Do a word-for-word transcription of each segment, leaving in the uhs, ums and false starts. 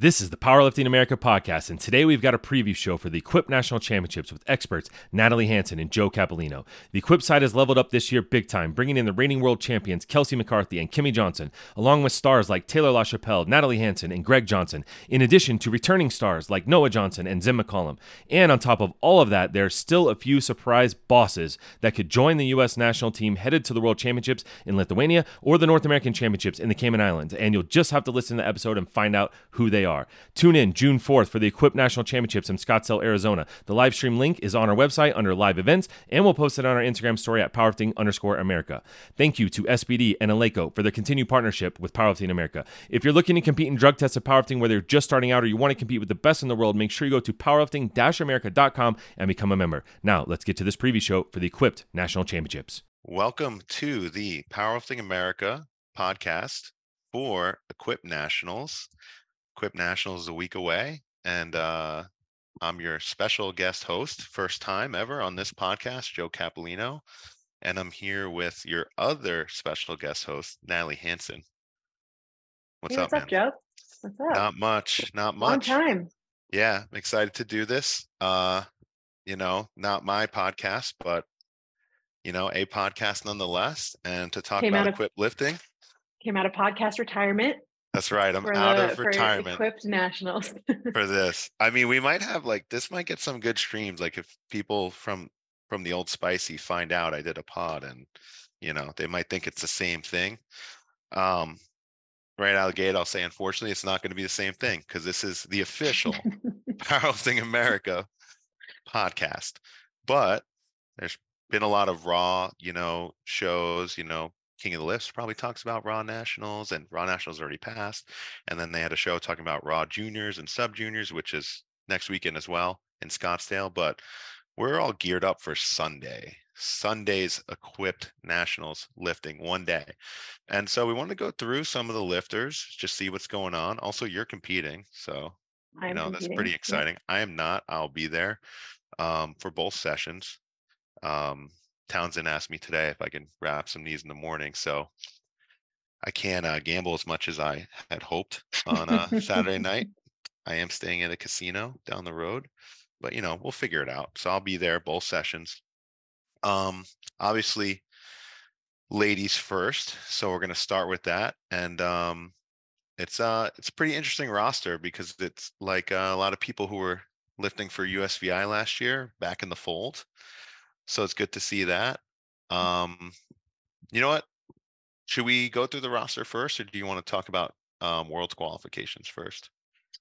This is the Powerlifting America podcast, and today we've got a preview show for the Equip National Championships with experts Natalie Hansen and Joe Capolino. The Equip side has leveled up this year big time, bringing in the reigning world champions Kelsey McCarthy and Kimmy Johnson, along with stars like Taylor LaChapelle, Natalie Hansen, and Greg Johnson, in addition to returning stars like Noah Johnson and Zim McCollum. And on top of all of that, there's still a few surprise bosses that could join the U S national team headed to the World Championships in Lithuania or the North American Championships in the Cayman Islands, and you'll just have to listen to the episode and find out who they are. Tune in June fourth for the Equip National Championships in Scottsdale, Arizona. The live stream link is on our website under live events, and we'll post it on our Instagram story at powerlifting underscore America. Thank you to S B D and Eleiko for their continued partnership with Powerlifting America. If you're looking to compete in drug tested powerlifting, whether you're just starting out or you want to compete with the best in the world, make sure you go to powerlifting america dot com and become a member. Now, let's get to this preview show for the Equipped National Championships. Welcome to the Powerlifting America podcast for Equip Nationals. Equip Nationals is a week away, and uh, I'm your special guest host, first time ever on this podcast, Joe Capolino, and I'm here with your other special guest host, Natalie Hansen. What's hey, up, what's up, man? Joe? What's up? Not much, not Long much. time. Yeah, I'm excited to do this. Uh, you know, not my podcast, but you know, a podcast nonetheless, and to talk Came about out of- equip lifting. Came out of podcast retirement. That's right. I'm for out the, of retirement for Equipped Nationals. for this. I mean, we might have like this might get some good streams. Like if people from from the old Spicy find out I did a pod, and you know, they might think it's the same thing. Um, right out of the gate, I'll say, unfortunately, it's not going to be the same thing because this is the official Powerlifting America podcast. But there's been a lot of Raw, you know, shows, you know. King of the Lifts probably talks about Raw Nationals, and Raw Nationals already passed. And then they had a show talking about Raw Juniors and Sub Juniors, which is next weekend as well in Scottsdale. But we're all geared up for Sunday. Sunday's Equipped Nationals lifting one day. And so we want to go through some of the lifters, just see what's going on. Also, you're competing. So, you I'm know, competing. that's pretty exciting. Yep. I am not. I'll be there um, for both sessions. Um, Townsend asked me today if I can wrap some knees in the morning, so I can't uh, gamble as much as I had hoped on uh, Saturday night. I am staying at a casino down the road, but you know, we'll figure it out. So I'll be there both sessions. Um, obviously, ladies first, so we're going to start with that, and um, it's uh, it's a pretty interesting roster because it's like uh, a lot of people who were lifting for U S V I last year back in the fold. So it's good to see that. Um, you know what? Should we go through the roster first, or do you want to talk about um, World's qualifications first?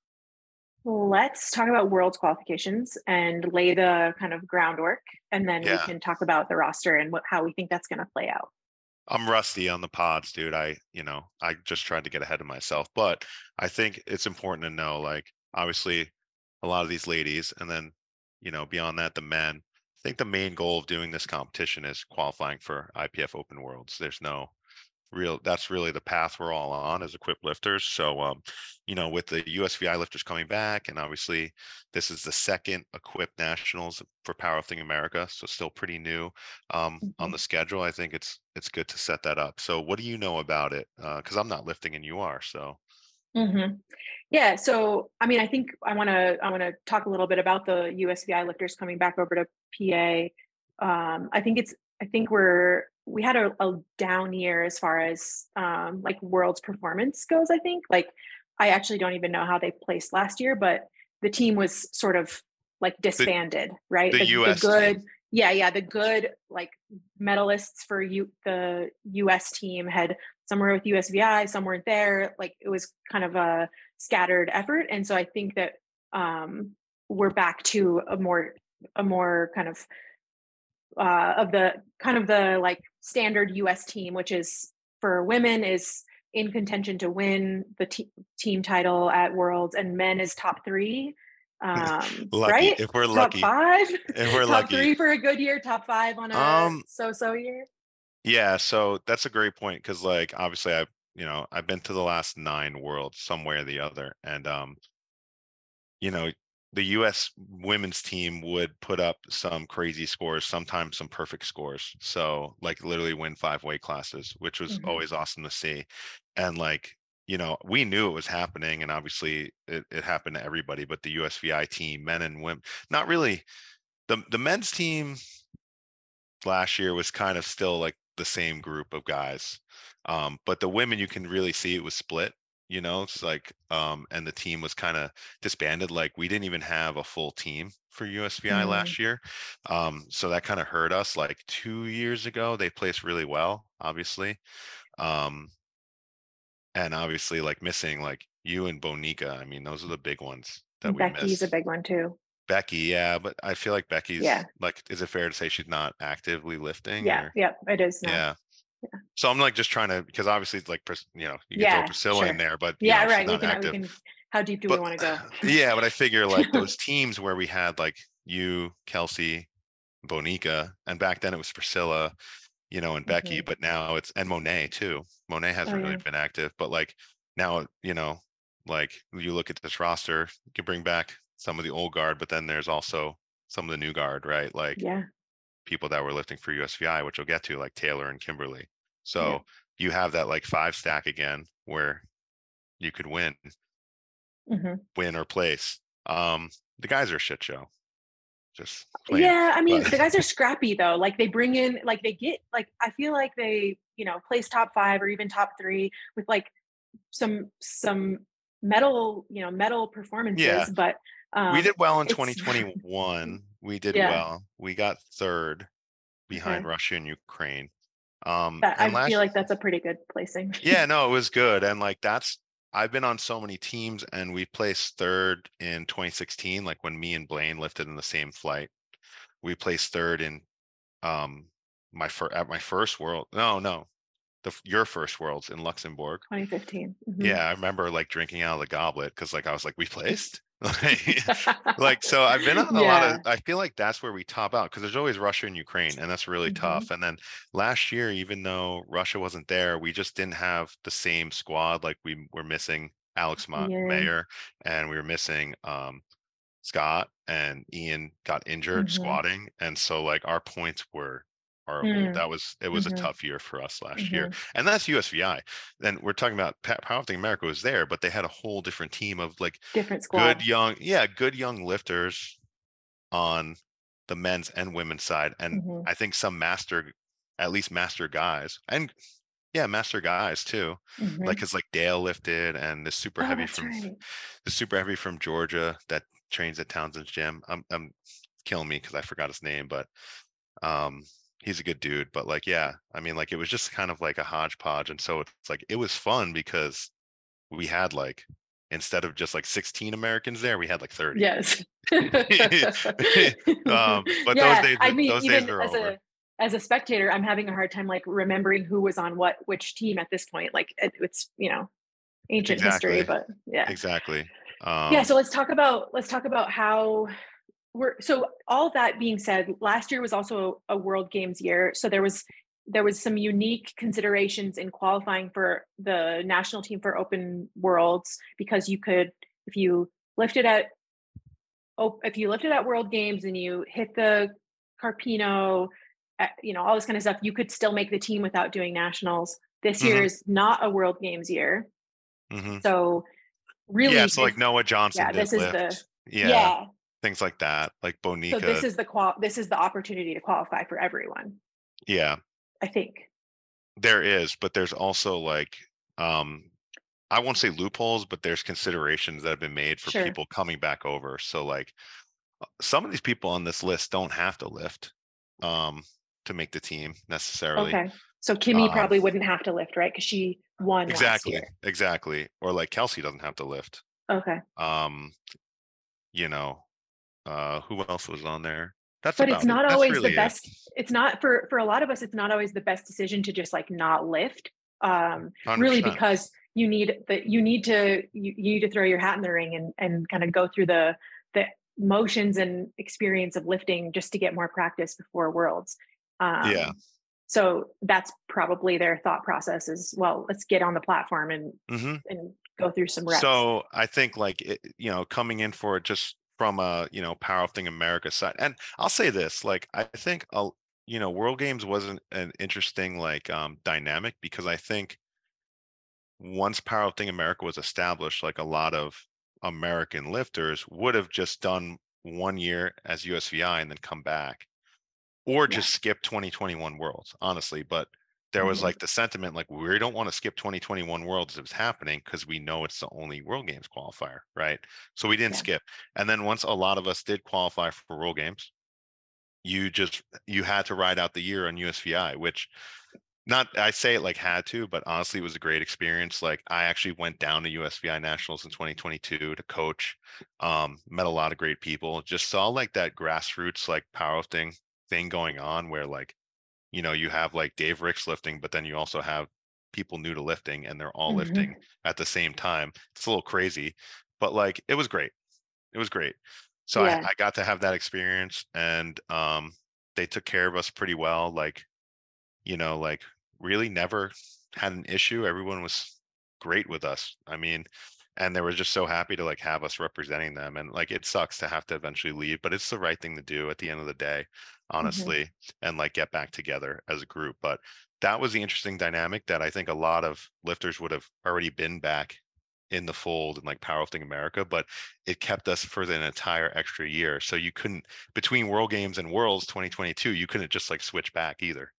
Let's talk about World's qualifications and lay the kind of groundwork, and then Yeah. we can talk about the roster and what, how we think that's going to play out. I'm rusty on the pods, dude. I, you know, I just tried to get ahead of myself, but I think it's important to know, like, obviously, a lot of these ladies, and then, you know, beyond that, the men. I think the main goal of doing this competition is qualifying for I P F Open Worlds. There's no real, that's really the path we're all on as equipped lifters. So, um, you know, with the U S V I lifters coming back, and obviously this is the second equipped nationals for Powerlifting America. So still pretty new um, mm-hmm. on the schedule. I think it's, it's good to set that up. So what do you know about it? Uh, Cause I'm not lifting and you are, so. Mm-hmm. Yeah. So, I mean, I think I want to, I want to talk a little bit about the U S V I lifters coming back over to P A. Um, I think it's, I think we're, we had a, a down year as far as um, like World's performance goes. I think like, I actually don't even know how they placed last year, but the team was sort of like disbanded, the, right? The, the U S the good, team. yeah, yeah. The good like medalists for you, the U S team had some were with U S V I, some weren't there. Like it was kind of a scattered effort. And so I think that um, we're back to a more, a more kind of, uh, of the kind of the like standard U S team, which is for women is in contention to win the te- team title at Worlds, and men is top three. Um, lucky. Right? If we're top lucky. five. If we're top lucky. three for a good year, top five on a um, so-so year. Yeah, so that's a great point because, like, obviously, I've you know I've been to the last nine Worlds, some way or the other, and um, you know, the U S women's team would put up some crazy scores, sometimes some perfect scores. So, like, literally win five weight classes, which was mm-hmm. always awesome to see, and like you know, we knew it was happening, and obviously it, it happened to everybody, but the U S V I team, men and women, not really. The the men's team last year was kind of still like the same group of guys. Um, but the women, you can really see it was split, you know, it's like, um, and the team was kind of disbanded. Like we didn't even have a full team for U S V I Mm. last year. Um, so that kind of hurt us. Like two years ago, they placed really well, obviously. Um, and obviously like missing like you and Bonica. I mean, those are the big ones that we Becky's a missed. big one too. Becky, yeah, but I feel like Becky's Yeah. like, is it fair to say she's not actively lifting? Yeah, Or yeah, it is now. yeah. Yeah. So I'm like just trying to, because obviously it's like Pris- you know, you can throw Yeah, Priscilla in sure. there, but you Yeah, know, she's right. We not can, we active. can. How deep do But we want to go? yeah, but I figure like those teams where we had like you, Kelsey, Bonica, and back then it was Priscilla, you know, and Becky, Mhm. but now it's, and Monet too. Monet hasn't Oh, really yeah. been active, but like now, you know, like you look at this roster, you can bring back some of the old guard, but then there's also some of the new guard, right? Like Yeah, people that were lifting for U S V I, which we'll get to, like Taylor and Kimberly. So yeah. you have that like five stack again where you could win, hmm win or place. Um, the guys are a shit show. Just plain. Yeah, I mean, But the guys are scrappy though. Like they bring in, like they get, like I feel like they, you know, place top five or even top three with like some some medal, you know, medal performances. yeah, But um, we did well in it's twenty twenty-one. We did yeah. well. We got third behind Okay. Russia and Ukraine. Um, That and I last, feel like that's a pretty good placing. yeah, no, it was good. And like that's, I've been on so many teams, and we placed third in twenty sixteen, like when me and Blaine lifted in the same flight. We placed third in um my fir- at my first world. No, no, the f- your first worlds in Luxembourg. twenty fifteen. Mhm. Yeah, I remember like drinking out of the goblet because like I was like, we placed. Like, like so I've been on a lot of, Yeah. I feel like that's where we top out, because there's always Russia and Ukraine, and that's really Mhm. tough. And then last year, even though Russia wasn't there, we just didn't have the same squad. Like we were missing Alex Ma- Yeah. Mayer, and we were missing um Scott, and Ian got injured Mhm. squatting, and so like our points were horrible. Mm. That was, it was a Mhm. tough year for us last year, Mhm. and that's U S V I. Then we're talking about Pa- Powerlifting America was there, but they had a whole different team of like Different good squad. young, yeah, good young lifters on the men's and women's side, and Mhm. I think some master, at least master guys, and yeah, master guys too. Mhm. Like, cause like Dale lifted, and the super Oh, heavy that's from right. the super heavy from Georgia that trains at Townsend's gym. I'm I'm killing me because I forgot his name, but um he's a good dude. But like, yeah, I mean, like it was just kind of like a hodgepodge, and so it's like it was fun because we had like, instead of just like sixteen Americans there, we had like thirty. Yes. um, but those Yeah, days, I mean, those days even are as over. a as a spectator, I'm having a hard time like remembering who was on what which team at this point. Like it, it's, you know, ancient history, Exactly, but yeah. exactly. Yeah, Um, so let's talk about let's talk about how we're so all of that being said, last year was also a World Games year. So there was there was some unique considerations in qualifying for the national team for open worlds, because you could, if you lifted at oh, if you lifted at World Games and you hit the Carpino, uh, you know, all this kind of stuff, you could still make the team without doing nationals. This year mhm, is not a World Games year. mhm. So Yeah, really so this like Noah Johnson yeah, didn't this is the lift. Yeah, yeah. things like that, like So this Bonica. is the qual this is the opportunity to qualify for everyone, Yeah, I think. there is, but there's also like, um, I won't say loopholes, but there's considerations that have been made for Sure. people coming back over. So like some of these people on this list don't have to lift um, to make the team necessarily. Okay. So Kimmy Um, probably wouldn't have to lift, right? Because she won last exactly, year. exactly. Or like Kelsey doesn't have to lift. Okay. Um, you know, uh, who else was on there? That's But it's about it. not That's always the really it. best. It's not for for a lot of us, it's not always the best decision to just like not lift. Um, really, one hundred percent. because you need that you need to you, you need to throw your hat in the ring and and kind of go through the the motions and experience of lifting just to get more practice before worlds. Um, Yeah. so that's probably their thought process is, well, let's get on the platform and hmm and go through some reps. So I think like, it, you know, coming in for it just from a, you know, Powerlifting America side. And I'll say this, like, I think, uh, you know, World Games wasn't an interesting like um, dynamic, because I think once Powerlifting America was established, like a lot of American lifters would have just done one year as U S V I and then come back, or Yeah. just skip twenty twenty-one Worlds, honestly. But there was Mhm. like the sentiment, like, we don't want to skip twenty twenty-one Worlds if it's happening because we know it's the only World Games qualifier, right? So we didn't Yeah. skip. And then once a lot of us did qualify for World Games, you just you had to ride out the year on U S V I, which not I say it like had to, but honestly, it was a great experience. Like, I actually went down to U S V I Nationals in twenty twenty-two to coach, um, met a lot of great people, just saw like that grassroots like powerlifting thing going on where like, you know, you have like Dave Ricks lifting, but then you also have people new to lifting and they're all lifting Mhm. at the same time. It's a little crazy, but like it was great. It was great. So I, Yeah. I got to have that experience, and um, they took care of us pretty well. Like, you know, like really never had an issue. Everyone was great with us. I mean, and they were just so happy to like have us representing them. And like, it sucks to have to eventually leave, but it's the right thing to do at the end of the day, Mhm. honestly, and like get back together as a group. But that was the interesting dynamic that I think a lot of lifters would have already been back in the fold in like Powerlifting America, but it kept us for an entire extra year. So you couldn't, between World Games and Worlds twenty twenty-two, you couldn't just like switch back either,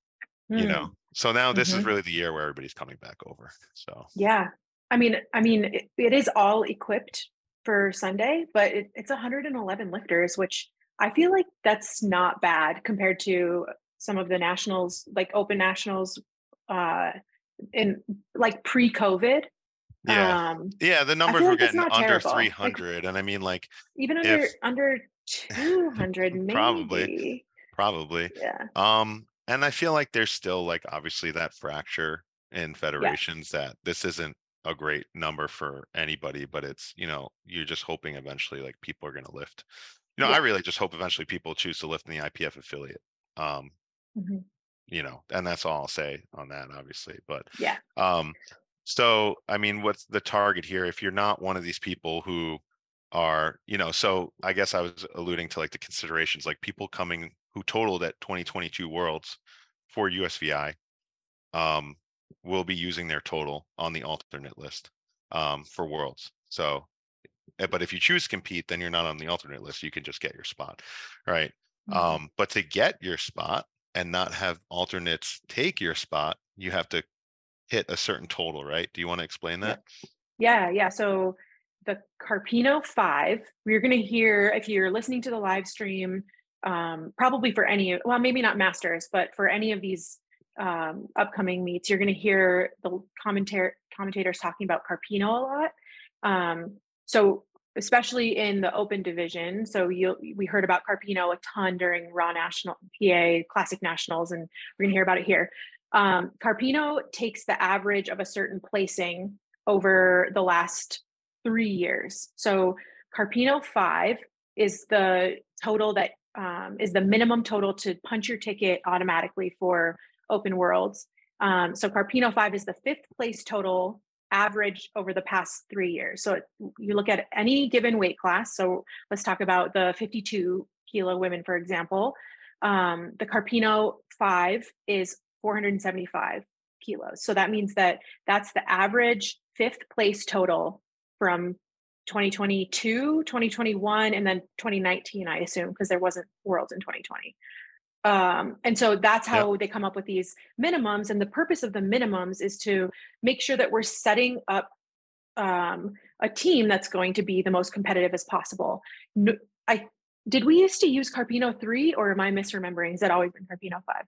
you know? Mm. So now this is Mhm. really the year where everybody's coming back over. So Yeah. I mean I mean, it it is all equipped for Sunday, but it it's one hundred eleven lifters, which I feel like that's not bad compared to some of the nationals, like open nationals, uh, in like pre-COVID. yeah. Um, Yeah, the I numbers feel were like that's getting not under terrible. Like three hundred. And I mean, like, even under if under two hundred probably, maybe. probably. Yeah. Um, and I feel like there's still like obviously that fracture in Yeah. federations that this isn't a great number for anybody, but it's, you know, you're just hoping eventually like people are going to lift. You know, I Yeah. really just hope eventually people choose to lift in the I P F affiliate. Um, Mhm. you know, and that's all I'll say on that, obviously. But Yeah. um, so I mean, what's the target here? If you're not one of these people who are, you know, so I guess I was alluding to like the considerations, like people coming who totaled at twenty twenty-two Worlds for U S V I, um, will be using their total on the alternate list um, for Worlds. So, eh, but if you choose to compete, then you're not on the alternate list. You can just get your spot, right? Mhm. Um, but to get your spot and not have alternates take your spot, you have to hit a certain total, right? Do you want to explain that? Yep. Yeah, yeah. So the Carpino five, we're going to hear if you're listening to the live stream, um, probably for any, of- well, maybe not masters, but for any of these um, upcoming meets, you're going to hear the commentator commentators talking about Carpino a lot. Um, so especially in the open division, so you we heard about Carpino a ton during Raw National P A Classic Nationals, and we're going to hear about it here. Um, Carpino takes the average of a certain placing over the last three years. So Carpino five is the total that um, is the minimum total to punch your ticket automatically for open worlds. Um, so Carpino five is the fifth place total average over the past three years. So it, you look at any given weight class. So let's talk about the fifty-two kilo women, for example. Um, the Carpino five is four hundred seventy-five kilos. So that means that that's the average fifth place total from twenty twenty-two, twenty twenty-one, and then twenty nineteen, I assume, because there wasn't Worlds in twenty twenty. Um, and so that's Yep. how they come up with these minimums. And the purpose of the minimums is to make sure that we're setting up um, a team that's going to be the most competitive as possible. No, I did we used to use Carpino three, or am I misremembering? Has that always been Carpino five?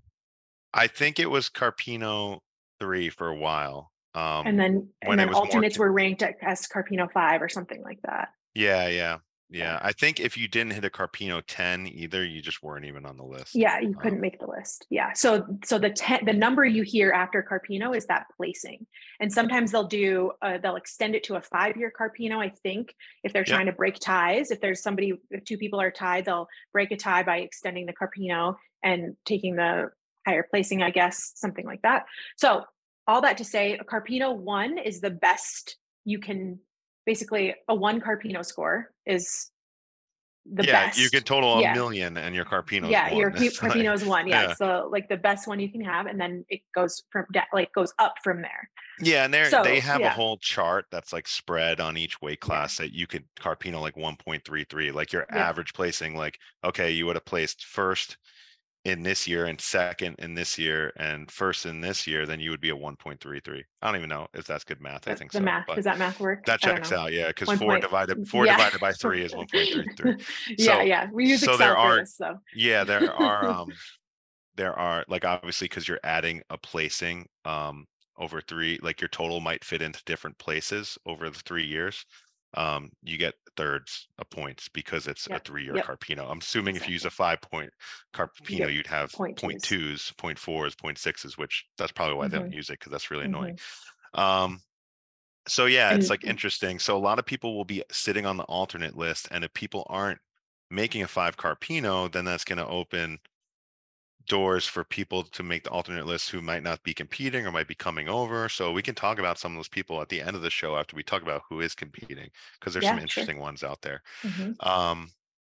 I think it was Carpino three for a while. And Um, then and when it then was more, alternates were ranked at, as Carpino five or something like that. yeah, yeah, Yeah. yeah. I think if you didn't hit a Carpino ten either, you just weren't even on the list. Yeah, you Um, couldn't make the list. Yeah. So so the ten, the number you hear after Carpino is that placing. And sometimes they'll do uh, they'll extend it to a five-year Carpino, I think, if they're yep. trying to break ties. If there's somebody, if two people are tied, they'll break a tie by extending the Carpino and taking the higher placing, I guess, something like that. So all that to say, a Carpino one is the best you can basically a one Carpino score is the Yeah, best. you could total a Yeah. million and your Carpino's Yeah, one. your P- It's like- Carpino's one. Yeah, yeah. it's the like the best one you can have, and then it goes from da- like goes up from there. Yeah, and they So, they have a yeah. whole chart that's like spread on each weight Yeah. class that you could Carpino like one point three three, like your Yeah. average placing, like, okay, you would have placed first in this year and second in this year and first in this year, then you would be a one point three three. I don't even know if that's good math. I That's think the so. math. But Does that math work? that I don't checks know. out, yeah, because One four point- divided four yeah. divided by three is one point three three. yeah, So- yeah. We use so Excel there for are- this, so Yeah, there are um there are like obviously because you're adding a placing um over three, like your total might fit into different places over the three years. Um, you get thirds of points because it's Yep, a three-year yep. Carpino. I'm assuming if you use a Exactly. five-point Carpino, get you'd have point point twos. twos, point fours, point sixes, which that's probably why they don't use it because that's really annoying. Um, so yeah, it's And- like interesting. So a lot of people will be sitting on the alternate list, and if people aren't making a five Carpino, then that's going to open doors for people to make the alternate list who might not be competing or might be coming over. So we can talk about some of those people at the end of the show after we talk about who is competing, because there's Yeah, some sure. interesting ones out there. Mhm. Um,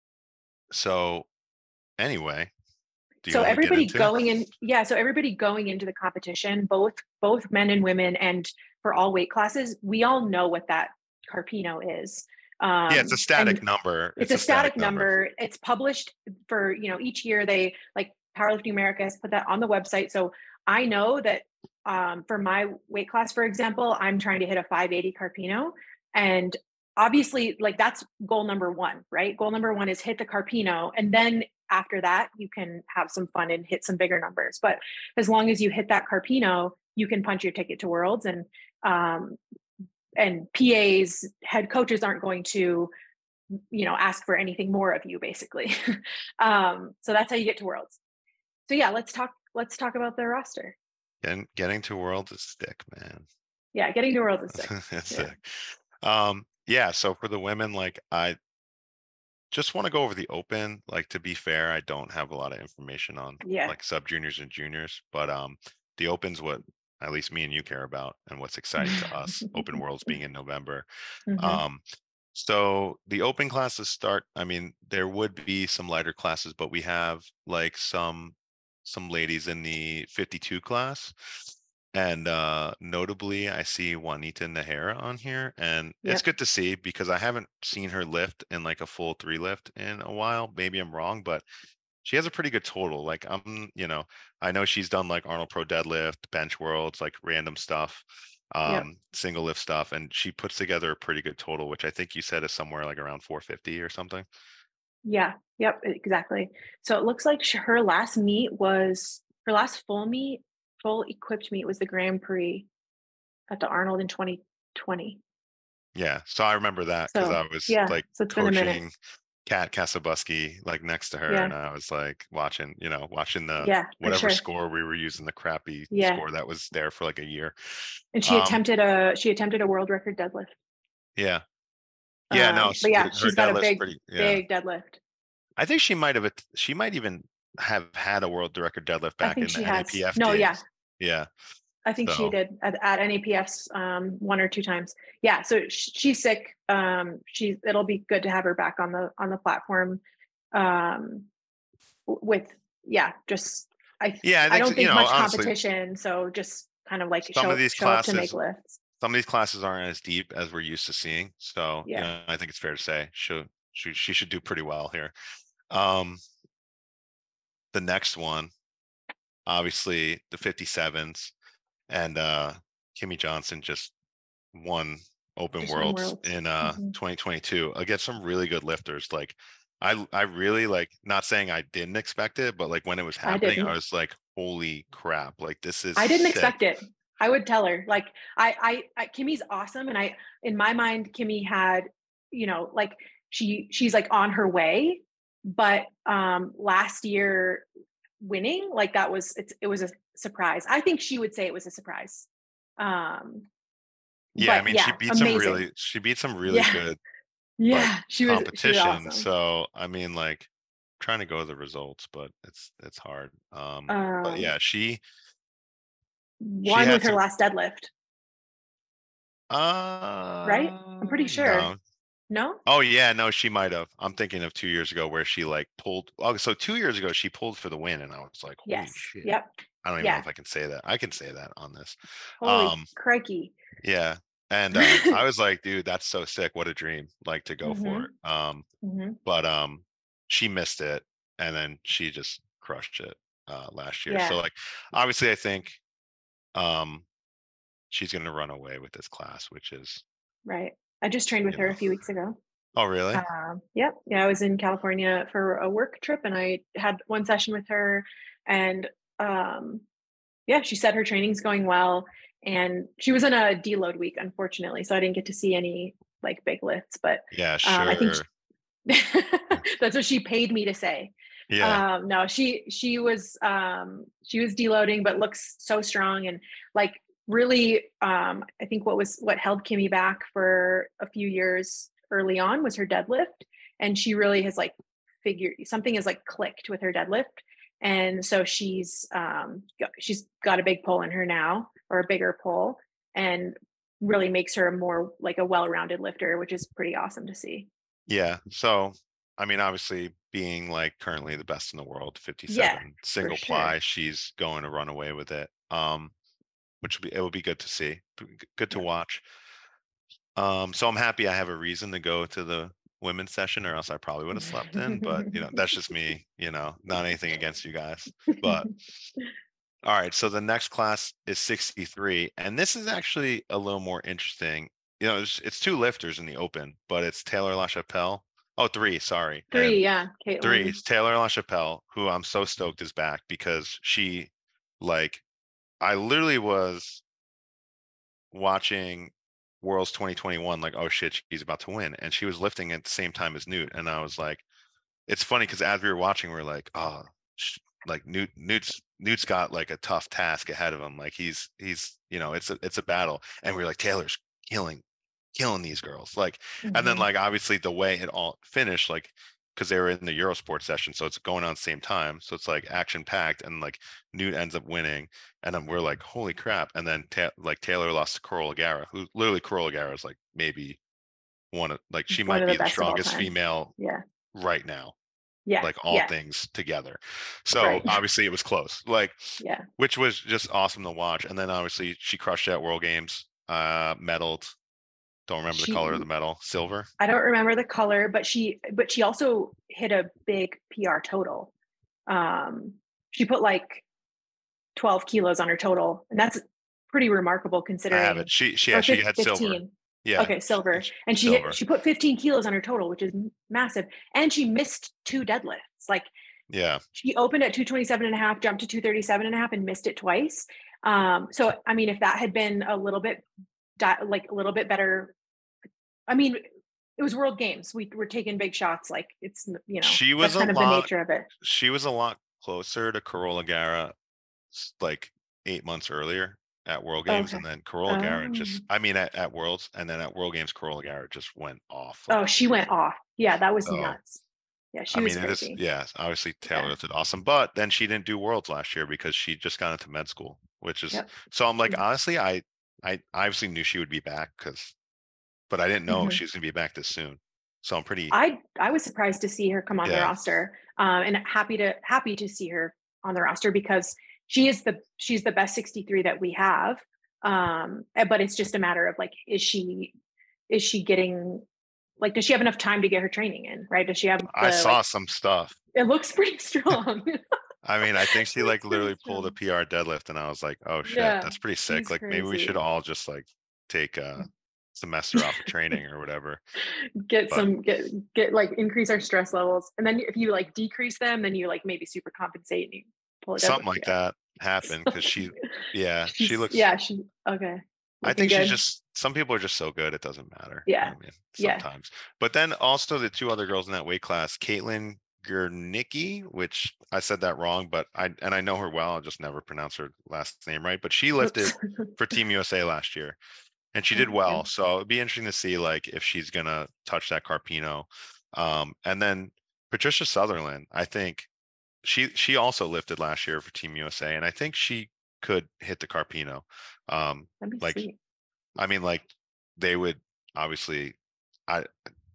so anyway, do you So wanna get everybody into it? going in, yeah. So everybody going into the competition, both both men and women, and for all weight classes, we all know what that Carpino is. Um, Yeah, it's a static and number. It's, a, static, number. It's published for, you know, each year. They like Powerlifting America has put that on the website. So I know that um, for my weight class, for example, I'm trying to hit a five eighty Carpino, and obviously, like that's goal number one, right? Goal number one is hit the Carpino, and then after that, you can have some fun and hit some bigger numbers. But as long as you hit that Carpino, you can punch your ticket to Worlds, and um, and P As, head coaches aren't going to, you know, ask for anything more of you, basically. um, so that's how you get to Worlds. So yeah, let's talk. Let's talk about their roster. Getting, getting to Worlds is sick, man. Yeah, getting to Worlds is sick. It's Yeah. sick. Um, yeah. So for the women, like I just want to go over the open. Like to be fair, I don't have a lot of information on Yeah. like sub juniors and juniors, but um, the open's what at least me and you care about and what's exciting to us. Open Worlds being in November. Mhm. Um, so the open classes start. I mean, there would be some lighter classes, but we have like some some ladies in the fifty-two class. And uh, notably, I see Juanita Nahara on here, and it's Yep. good to see because I haven't seen her lift in like a full three lift in a while. Maybe I'm wrong, but she has a pretty good total. Like I'm, you know, I know she's done like Arnold Pro Deadlift, Bench Worlds, like random stuff, um, Yep. single lift stuff, and she puts together a pretty good total, which I think you said is somewhere like around four fifty or something. Yeah. Yep. Exactly. So it looks like sh- her last meet was her last full meet, full equipped meet was the Grand Prix at the Arnold in twenty twenty. Yeah, so I remember that because So I was yeah, like so it's been a minute. coaching Kat Kasabuski like next to her, Yeah. and I was like watching, you know, watching the Yeah, for whatever sure. score we were using, the crappy Yeah. score that was there for like a year. And she Um, attempted a she attempted a world record deadlift. Yeah, yeah, no, Um, s- but yeah, her she's got a deadlift's big, pretty. Yeah, big deadlift. I think she might have. at- She might even have had a world record deadlift I back think in she the has. N A P F No, days. yeah, Yeah, I think she So- did at, at N A P Fs um, one or two times. Yeah, so sh- she's sick. Um, she's it'll be good to have her back on the on the platform. Um, w- with yeah, just I yeah. I, I think don't so- think you know, much honestly, competition. So just kind of like Some show, of these show up to make classes- lifts. some of these classes aren't as deep as we're used to seeing. So Yeah. you know, I think it's fair to say she she she should do pretty well here. Um, the next one, obviously the fifty-sevens, and uh, Kimmy Johnson just won Open Just won Worlds Worlds. in uh, Mhm. twenty twenty-two against some really good lifters. Like I I really like, not saying I didn't expect it, but like when it was I happening, I, didn't. was like, holy crap! Like this is. I didn't sick. expect it. I would tell her like I, I, I, Kimmy's awesome, and I, in my mind, Kimmy had, you know, like she, she's like on her way, but um, last year winning, like that was, it's, it was a surprise. I think she would say it was a surprise. Um, Yeah, I but mean, yeah, she beat some amazing. really, she beat some really Yeah. good Yeah, she was, she was competition. awesome. So I mean, like, trying to go with the results, but it's it's hard. Um, Um, but yeah, she One had with her some- last deadlift. uh I'm pretty sure. No, No? Oh yeah, no, she might have. I'm thinking of two years ago where she like pulled. Oh, so two years ago she pulled for the win, and I was like, holy Yes. shit. Yep. I don't even know Yeah. if I can say that. I can say that on this. Holy Um, crikey. yeah. And um, I was like, dude, that's so sick. What a dream, like to go for Mhm. it. Um, Mhm. but um, she missed it, and then she just crushed it uh, last year. So Yeah. like, obviously, I think um, she's gonna run away with this class, which is, Right. I just trained with you her know. a few weeks ago. Oh, really? Um, yep. Yeah, I was in California for a work trip and I had one session with her and um yeah, she said her training's going well and she was in a deload week unfortunately, so I didn't get to see any like big lifts, but Yeah, um I think sure. she, that's what she paid me to say. Yeah, Um no, she she was um she was deloading but looks so strong and like really um I think what was what held Kimmy back for a few years early on was her deadlift and she really has like figured something has like clicked with her deadlift and so she's um got, she's got a big pull in her now or a bigger pull and really makes her more like a well-rounded lifter, which is pretty awesome to see. yeah. So, I mean, obviously, being like currently the best in the world, Yeah, fifty-seven for single sure. ply, she's going to run away with it. Um, which will be it will be good to see, g- good to Yep. watch. Um, so I'm happy I have a reason to go to the women's session, or else I probably would have slept in. But you know, that's just me. You know, not anything against you guys. But all right, so the next class is sixty-three, and this is actually a little more interesting. You know, it's, it's two lifters in the open, but it's Taylor LaChapelle. Oh, three, sorry. And Three, yeah, three, Caitlin. it's Taylor LaChapelle, who I'm so stoked is back because she, like, I literally was watching Worlds twenty twenty-one, like, oh shit, she's about to win. And she was lifting at the same time as Newt. And I was like, it's funny because as we were watching, we are like, oh, sh- like Newt, Newt's Newt's got like a tough task ahead of him. Like he's he's you know it's a it's a battle, and we are like Taylor's killing killing these girls. Like, and then Mhm. like obviously the way it all finished, like because they were in the Eurosport session, so it's going on at the same time, so it's like action packed, and like Newt ends up winning, and then we're like, holy crap! And then ta- like Taylor lost to Coral O'Gara, who literally Coral O'Gara is like maybe one of like she One might of the be the best of all strongest time. female Yeah. right now, Yeah. like all Yeah. things together. So Right. obviously it was close, like, Yeah. which was just awesome to watch. And then obviously she crushed it at World Games, uh, medaled. Don't remember the color of the She medal. Silver. I don't remember the color, but she but she also hit a big P R total. Um she put like twelve kilos on her total, and that's pretty remarkable I have it. considering She she yeah or she had silver. fifteen. Yeah, Okay, sh- silver. sh- And she hit silver. she put fifteen kilos on her total, which is massive. And she missed two deadlifts. Like Yeah, she opened at two twenty-seven and a half, jumped to two thirty-seven and a half and missed it twice. Um, so I mean, if that had been a little bit di- like a little bit better, I mean, it was World Games. We were taking big shots. Like it's you know, she was that's a kind of the lot. nature of it. She was a lot closer to Carola Gara, s- like eight months earlier at World Games, Okay. and then Carola Gara Oh. just. I mean, at, at Worlds, and then at World Games, Carola Gara just went off like Oh, she went crazy. off. Yeah, that was So nuts. Yeah, I she was mean, it is, crazy. yeah, obviously Yeah. Taylor did awesome, but then she didn't do Worlds last year because she just got into med school, which is, Yep. so I'm like, honestly, I, I obviously knew she would be back because, but I didn't know Mhm. she was going to be back this soon. So I'm pretty, I I was surprised to see her come on the yeah, roster, um, and happy to happy to see her on the roster because she is the she's the best sixty-three that we have. Um, eh, but it's just a matter of like, is she is she getting like does she have enough time to get her training in? Right? Does she have I the like? saw some stuff. It looks pretty strong. I mean, I think It she like looks pretty literally pulled a strong. P R deadlift and I was like, oh shit, Yeah, that's pretty sick. she's Like maybe we should crazy. all just like take a semester off of training or whatever. Get But some get get like increase our stress levels and then if you like decrease them then you like maybe super compensate and you pull a something deadlift like yeah that happened because she, yeah, she she's looks, yeah she okay I looking think she's good just, some people are just so good it doesn't matter. I yeah mean, yeah sometimes. But then also the two other girls in that weight class, Caitlin Gurnicki, which I said that wrong, but I and I know her well, I'll just never pronounce her last name right. But she lifted oops for Team U S A last year and she did okay well. So it'd be interesting to see like if she's gonna touch that Carpino. Um, and then Patricia Sutherland, I think she she also lifted last year for Team U S A, and I think she could hit the Carpino. Um, that'd be like sweet I mean, like they would obviously. I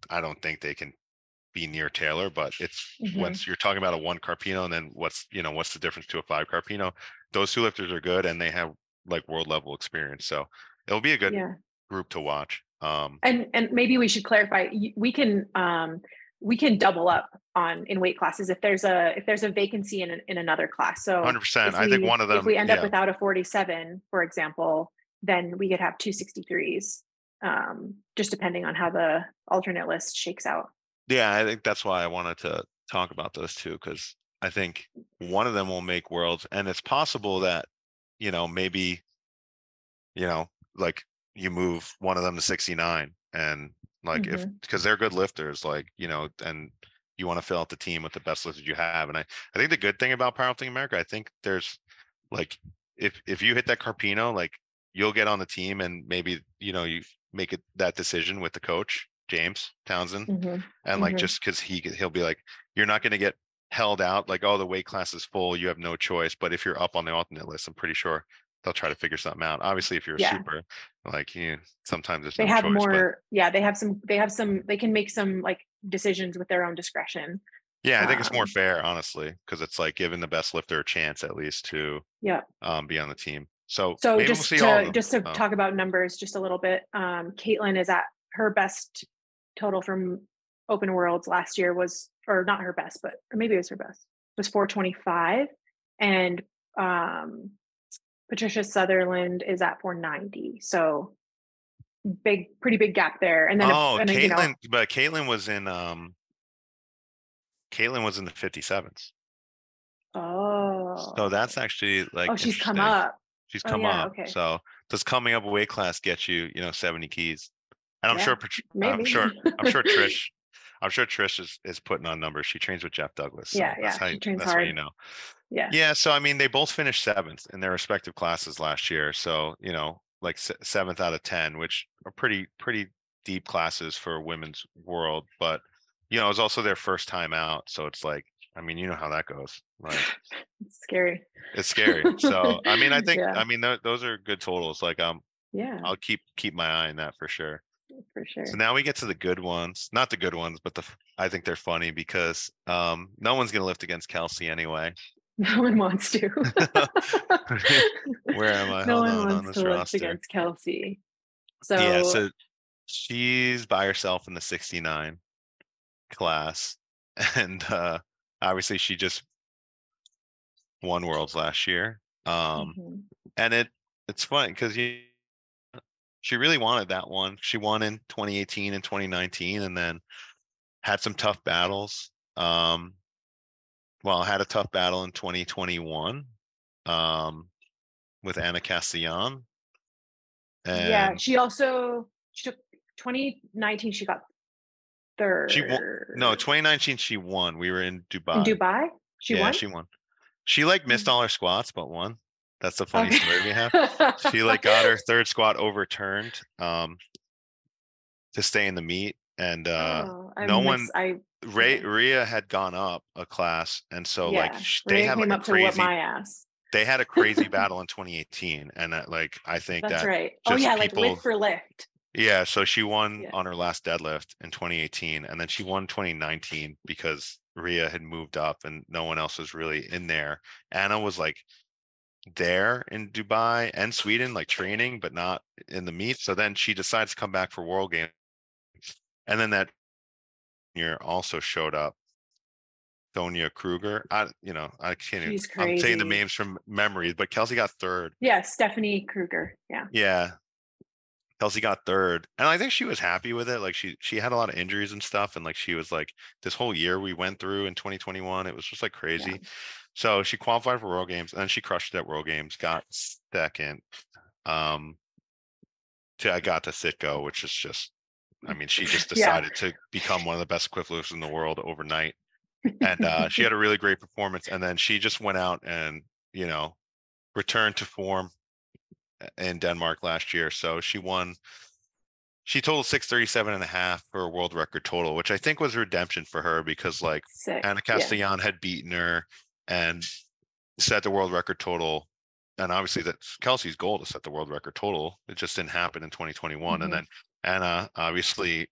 I don't think they can be near Taylor, but it's Mhm. once you're talking about a one Carpino and then what's, you know, what's the difference to a five Carpino? Those two lifters are good and they have like world level experience. So it'll be a good Yeah. group to watch. Um, And and maybe we should clarify, y- we can um we can double up on in weight classes if there's a if there's a vacancy in an, in another class. So one hundred percent. if I think we one of if them, we end up yeah, without a forty-seven, for example, then we could have two sixty-threes, um, just depending on how the alternate list shakes out. yeah, I think that's why I wanted to talk about those two because I think one of them will make worlds, and it's possible that, you know, maybe, you know, like you move one of them to sixty-nine and like if Mhm. because they're good lifters, like, you know, and you want to fill out the team with the best lifters you have. And I, I think the good thing about Powerlifting America, I think there's like if if you hit that Carpino, like you'll get on the team and maybe, you know, you make it that decision with the coach, James Townsend, Mhm. and like Mhm. just because he he'll be like, you're not going to get held out like, oh, the weight class is full, you have no choice. But if you're up on the alternate list, I'm pretty sure they'll try to figure something out. Obviously, if you're a Yeah. super, like you, sometimes there's They no have choice. But more, yeah, they have some they have some they can make some like decisions with their own discretion. yeah, I think it's more Um, fair, honestly, because it's like giving the best lifter a chance at least to yeah. um, be on the team. So So maybe we'll just see all of to them. just to Oh, talk about numbers just a little bit, um, Caitlin is at her best total from open worlds last year was, or not her best, but or maybe it was her best, was four twenty-five. And um, Patricia Sutherland is at four ninety. So big, pretty big gap there. And then, if, oh, and then, you know, Caitlin, but Caitlin was in um, Caitlin was in the fifty-sevens. So oh, that's actually like oh, she's come interesting. up. She's Oh come yeah. up. Okay. So does coming up a weight class get you, you know, seventy keys? And I'm Yeah, sure, Pat- I'm maybe. sure, I'm sure Trish, I'm sure Trish is, is putting on numbers. She trains with Jeff Douglas. Yeah. So that's Yeah. how, She you, trains that's when you hard. know. Yeah. Yeah. So, I mean, they both finished seventh in their respective classes last year. So, you know, like se- seventh out of ten, which are pretty, pretty deep classes for women's world. But, you know, it was also their first time out. So it's like, I mean, you know how that goes. Like, It's scary. it's scary. So, I mean, I think, Yeah. I mean, th- those are good totals. Like, um, Yeah, I'll keep keep my eye on that for sure. for So sure. now we get to the good ones, not the good ones, but the f- I think they're funny because um, no one's gonna lift against Kelsey anyway. No one wants to. Where am I? No Hold one on on wants this to lift roster. against Kelsey. Yeah, So, so she's by herself in the sixty-nine class, and uh, obviously she just won worlds last year. Um, mhm. and it it's funny because you she really wanted that one. She won in twenty eighteen and twenty nineteen, and then had some tough battles. Um, well, had a tough battle in twenty twenty-one um, with Anna Castellan. Yeah, And she also she took twenty nineteen, she got she won. No, third twenty nineteen, she won. We were in in Dubai. Dubai. She Yeah, won? she won. She like missed Mm. all her squats, but won. That's the funny Okay. story we have. She like got her third squat overturned um, to stay in the meet. And uh, Oh, I no one, miss I Ray, okay. Rhea had gone up a class. And so like Yeah. sh- they Rhea had like came a up to whoop crazy my ass. they had a crazy battle in twenty eighteen, and that, like I think That's that right. Oh just yeah, like people, lift for lift. yeah. So she won Yeah. on her last deadlift in twenty eighteen, and then she won twenty nineteen because Rhea had moved up and no one else was really in there. Anna was like there in Dubai and Sweden, like training, but not in the meet. So then she decides to come back for World Games, and then that year also showed up. Sonia Kruger. I, you know, I can't. Even, She's I'm saying the crazy. names from memory, but Kelsey got third. Yeah, Stephanie Kruger. Yeah. Yeah, Kelsey got third, and I think she was happy with it. Like she she had a lot of injuries and stuff, and like she was like this whole year we went through in twenty twenty-one, it was just like Yeah. crazy. So she qualified for World Games, and then she crushed it at World Games, got second. Um, to I got to Sitco, which is just, I mean, she just Yeah. decided to become one of the best quifflifters in the world overnight, and uh, she had a really great performance. And then she just went out and you know returned to form in Denmark last year. So she won. She totaled six thirty-seven and a half for a world record total, which I think was redemption for her because like Sick. Anna Yeah. Castellan had beaten her and set the world record total. And obviously that's Kelsey's goal to set the world record total. It just didn't happen in twenty twenty-one. And Mhm. then Anna obviously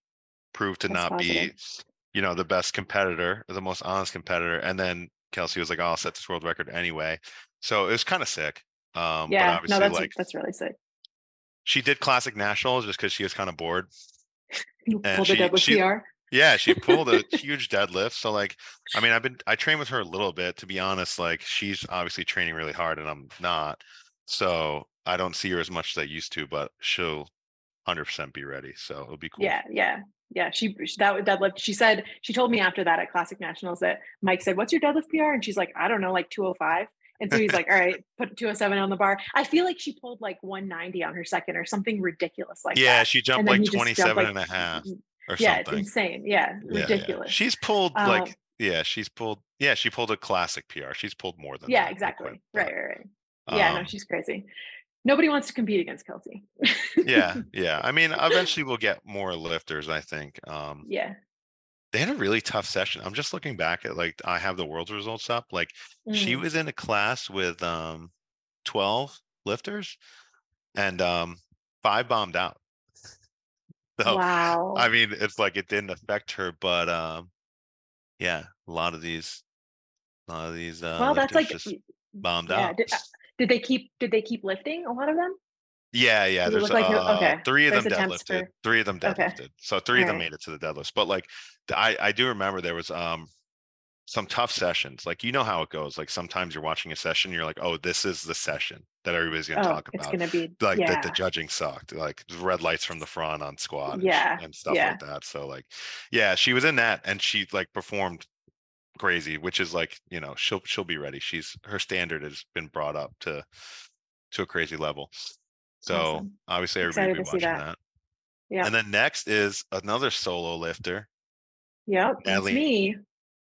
proved to That's not positive. be, you know, the best competitor, or the most honest competitor. And then Kelsey was like, oh, I'll set this world record anyway. So it was kind of sick. Um, but Yeah, no, obviously, that's like, that's really sick. she did classic nationals just because she was kind of bored. You And pulled the she, deadlift she, P R. yeah, she pulled a huge deadlift. So like, I mean, I've been, I train with her a little bit, to be honest. Like, she's obviously training really hard and I'm not. So I don't see her as much as I used to, but she'll one hundred percent be ready. So it'll be cool. Yeah, yeah, yeah. She that would deadlift. She said she told me after that at Classic Nationals that Mike said, "What's your deadlift P R?" And she's like, "I don't know, like two oh five." And so he's like, "All right, put two oh seven on the bar." I feel like she pulled like one ninety on her second or something ridiculous like Yeah, that. she jumped And then like he just jumped twenty-seven like, and a half or yeah, it's something. insane. Yeah, Yeah, yeah. ridiculous. She's pulled Um, like, yeah, she's pulled, yeah, she pulled a classic P R. She's pulled more than yeah, that. no exactly. quit, Right, but, right, right. Yeah, no, um, she's crazy. Nobody wants to compete against Kelsey. yeah, yeah. I mean, eventually we'll get more lifters, I think. Um, Yeah. they had a really tough session. I'm just looking back at, like, I have the world's results up. Like, she Mm. was in a class with um twelve lifters and um five bombed out. So Wow. I mean, it's like it didn't affect her, but um yeah, a lot of these a lot of these uh Well, that's lifters like, just bombed yeah. out. Did, uh, did they keep? Did they keep lifting? A lot of them. Yeah, yeah. Does it There's look like no? uh Okay. three of There's them attempts deadlifted. for. Three of them Okay. deadlifted. So three All of them right. made it to the deadlifts. But like I I do remember there was um some tough sessions. Like, you know how it goes. Like, sometimes you're watching a session, you're like, oh, this is the session that everybody's gonna Oh, talk it's about. gonna be. Like that the Yeah. judging sucked. Like red lights from the front on squat and sh- Yeah. and stuff Yeah. like that. So like, yeah, she was in that and she like performed crazy, which is like, you know, she'll she'll be ready. She's her standard has been brought up to to a crazy level. So Awesome. obviously everybody Excited will be to see watching that. that. Yeah. And then next is another solo lifter, Yep. That's Natalie. me.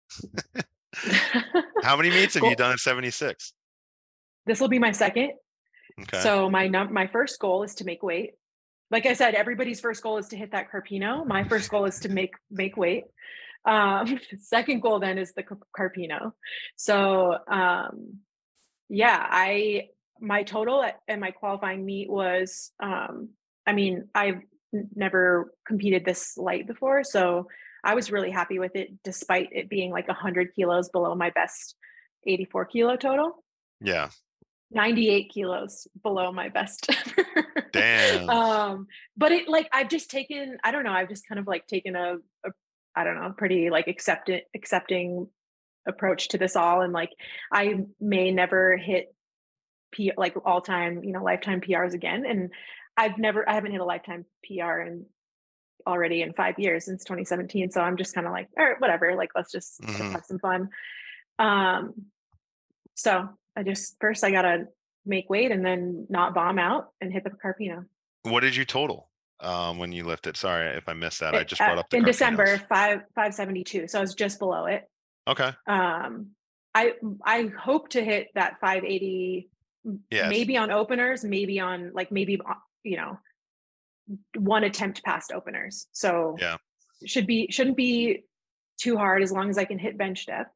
How many meets have you Goal- done at seventy-six? This will be my second. Okay. So my num- my first goal is to make weight. Like I said, everybody's first goal is to hit that Carpino. My first goal is to make make weight. Um, second goal then is the Carpino. So um, yeah, I my total at, at my qualifying meet was, um, I mean, I've n- never competed this light before, so I was really happy with it, despite it being like one hundred kilos below my best eighty-four kilo total. Yeah. ninety-eight kilos below my best. Damn. um, but it like I've just taken, I don't know, I've just kind of like taken a, a I don't know, pretty like accepted accepting approach to this all. And like I may never hit P like all time, you know, lifetime P Rs again. And I've never I haven't hit a lifetime P R in already in five years since twenty seventeen. So I'm just kind of like, all right, whatever. Like let's just Mhm. have some fun. Um so I just first I gotta make weight and then not bomb out and hit the Carpino. What did you total um, when you lifted? Sorry if I missed that. I It, just uh, brought up the in Carpinos. December, five five seventy two. So I was just below it. Okay. Um, I I hope to hit that five eighty, Yes. maybe on openers, maybe on like maybe you know one attempt past openers. So Yeah. should be shouldn't be too hard as long as I can hit bench depth.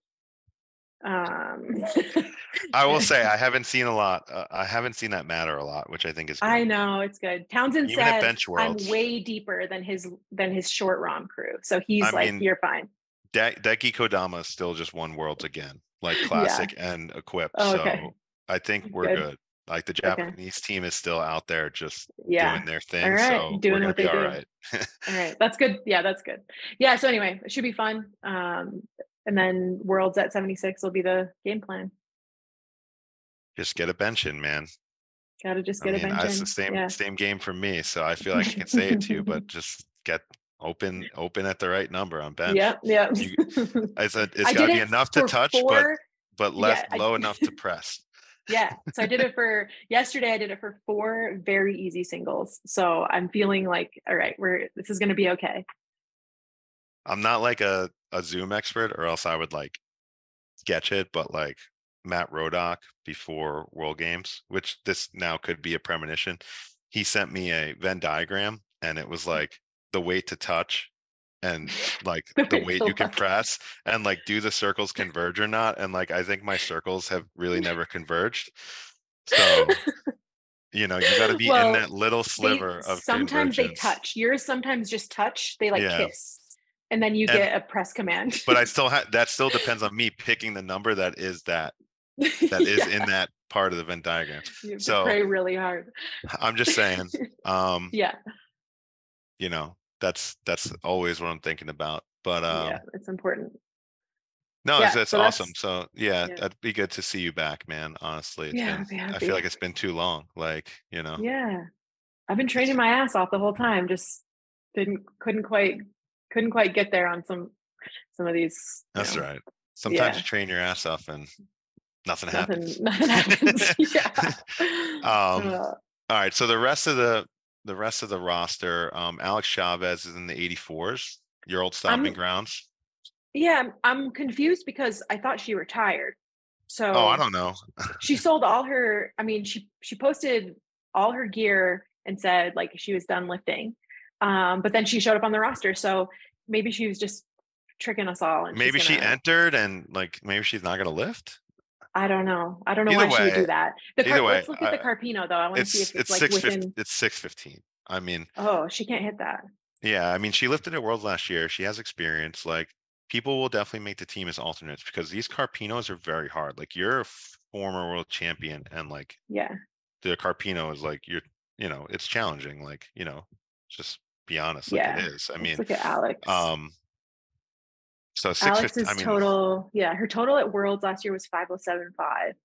Um, I will say I haven't seen a lot. Uh, I haven't seen that matter a lot, which I think is good. I know it's good. Townsend Even at said Bench I'm Worlds. way deeper than his than his short ROM crew. So he's I like, mean, you're fine. De- Deki Kodama is still just won worlds again, like classic and equipped. Oh, So okay. I think we're Good. good. Like the Okay. Japanese team is still out there just Yeah. doing their thing. All right. So Doing we're gonna what be they all do. right. All right. That's good. Yeah, that's good. Yeah. So anyway, it should be fun. Um, and then Worlds at seventy-six will be the game plan. Just get a bench in, man. Gotta just I get mean, a bench it's in. the same Yeah. same game for me. So I feel like I can say it to you, but just get open open at the right number on bench. Yeah. Yeah. You, it's a, it's I got to did be it enough to for touch, four, but but less yeah, I- low enough to press. Yeah. So I did it for yesterday. I did it for four very easy singles. So I'm feeling like, all right, we're this is gonna be okay. I'm not like a, a Zoom expert, or else I would like sketch it, but like Matt Rodock before World Games, which this now could be a premonition. He sent me a Venn diagram and it was like the weight to touch and like The the weight weight to you can look. press and like do the circles converge or not. And like I think my circles have really never converged. So you know, you got to be Well, in that little They sliver of sometimes they convergence. touch. Yours sometimes just touch. They like Yeah. kiss. And then you And- get a press command. But I still have that still depends on me picking the number that is that that is Yeah. in that part of the Venn diagram. You have to So pray really hard. I'm just saying, um, Yeah. you know, that's that's always what I'm thinking about. But um, Yeah, it's important. no, Yeah, it's, it's so awesome. that's- So yeah, yeah. that'd be good to see you back, man. Honestly, it's Yeah, been. I'd be I happy. feel like it's been too long. Like you know. Yeah. I've been training my ass off the whole time. Just didn't couldn't quite couldn't quite get there on some some of these. you That's know, right. Sometimes yeah. you train your ass off and nothing Nothing happens. nothing happens. Yeah. Um, Uh, all right. So the rest of the the rest of the roster, um, Alex Chavez is in the eighty-fours, your old stomping I'm- grounds. yeah, I'm- I'm confused because I thought she retired. So Oh, I don't know. she sold all her, I mean, she she posted all her gear and said like she was done lifting. Um, but then she showed up on the roster. So maybe she was just tricking us all. And Maybe she's she gonna, entered and like maybe she's not gonna lift. I don't know. I don't know Either why she would way- do that. The either Car- way, let's look at the uh, Carpino though. I want to see It's if it's, it's like six within. fifteen. It's six fifteen. I mean, Oh, she can't hit that. yeah, I mean, she lifted at Worlds last year. She has experience. Like, people will definitely make the team as alternates because these Carpinos are very hard. Like, you're a former world champion, and like Yeah. the Carpino is like you're, you know, it's challenging. Like, you know, just be honest, like Yeah. it is. I Let's mean, look at Alex. um, so six fifty. Alex's I mean, total, yeah, her total at Worlds last year was five oh seven five.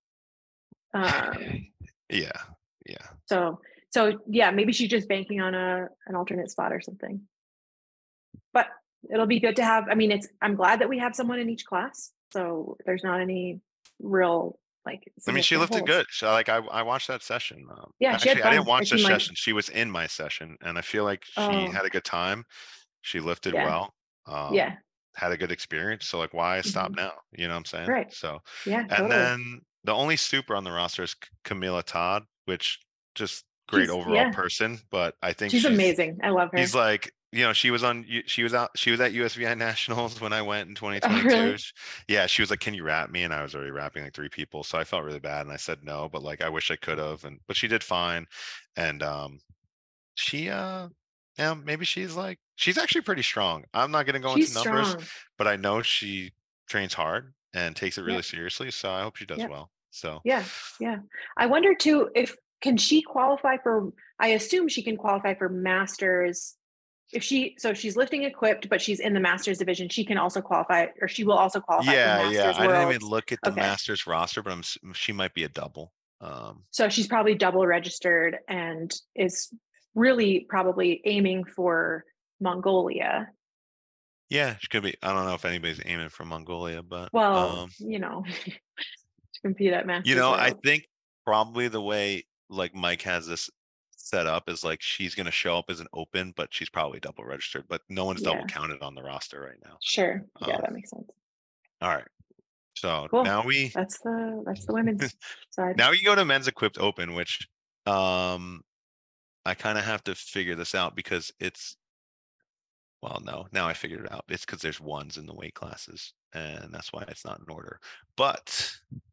Um, yeah, yeah. so so yeah, maybe she's just banking on a an alternate spot or something. But it'll be good to have. I mean, it's I'm glad that we have someone in each class, so there's not any real like. I mean, she significant lifted holes. good. So, like, I I watched that session. Um, Yeah, she had actually, I didn't fun. watch It the seemed like- session. She was in my session, and I feel like she Oh. had a good time. She lifted Yeah. well. Um, Yeah, had a good experience. So like, why stop Mhm. now? You know what I'm saying? Right. So, yeah, and totally. then the only super on the roster is C- Camila Todd, which just great She's- overall yeah. person. But I think she's, amazing. I love her. She's like, you know, she was on, you- she was out, she was at U S V I Nationals when I went in twenty twenty-two. really? Sh- Yeah, she was like, "Can you rap me?" And I was already rapping like three people, so I felt really bad, and I said no, but like I wish I could have, and but she did fine, and um, she uh, yeah, maybe she's like, she's actually pretty strong. I'm not gonna go She's into numbers, strong. but I know she trains hard and takes it really Yep. seriously, so I hope she does Yep. well. So Yeah, yeah. I wonder too if can she qualify for. I assume she can qualify for masters. If she so she's lifting equipped, but she's in the masters division, she can also qualify, or she will also qualify yeah, for yeah, masters I didn't even worlds. look at the Okay. Masters roster, but I'm s- she might be a double. Um, So she's probably double registered and is really probably aiming for Mongolia. Yeah, she could be. I don't know if anybody's aiming for Mongolia, but Well, um, you know, to compete at masters. you know, I Worlds. think probably the way like Mike has this set up is like she's gonna show up as an open, but she's probably double registered, but no one's double Yeah. counted on the roster right now. Sure. Yeah, Um, that makes sense. All right. So Cool. now we That's the that's the women's side. now we go to men's equipped open, which um I kind of have to figure this out because it's well, no, now I figured it out. It's because there's ones in the weight classes, and that's why it's not in order. But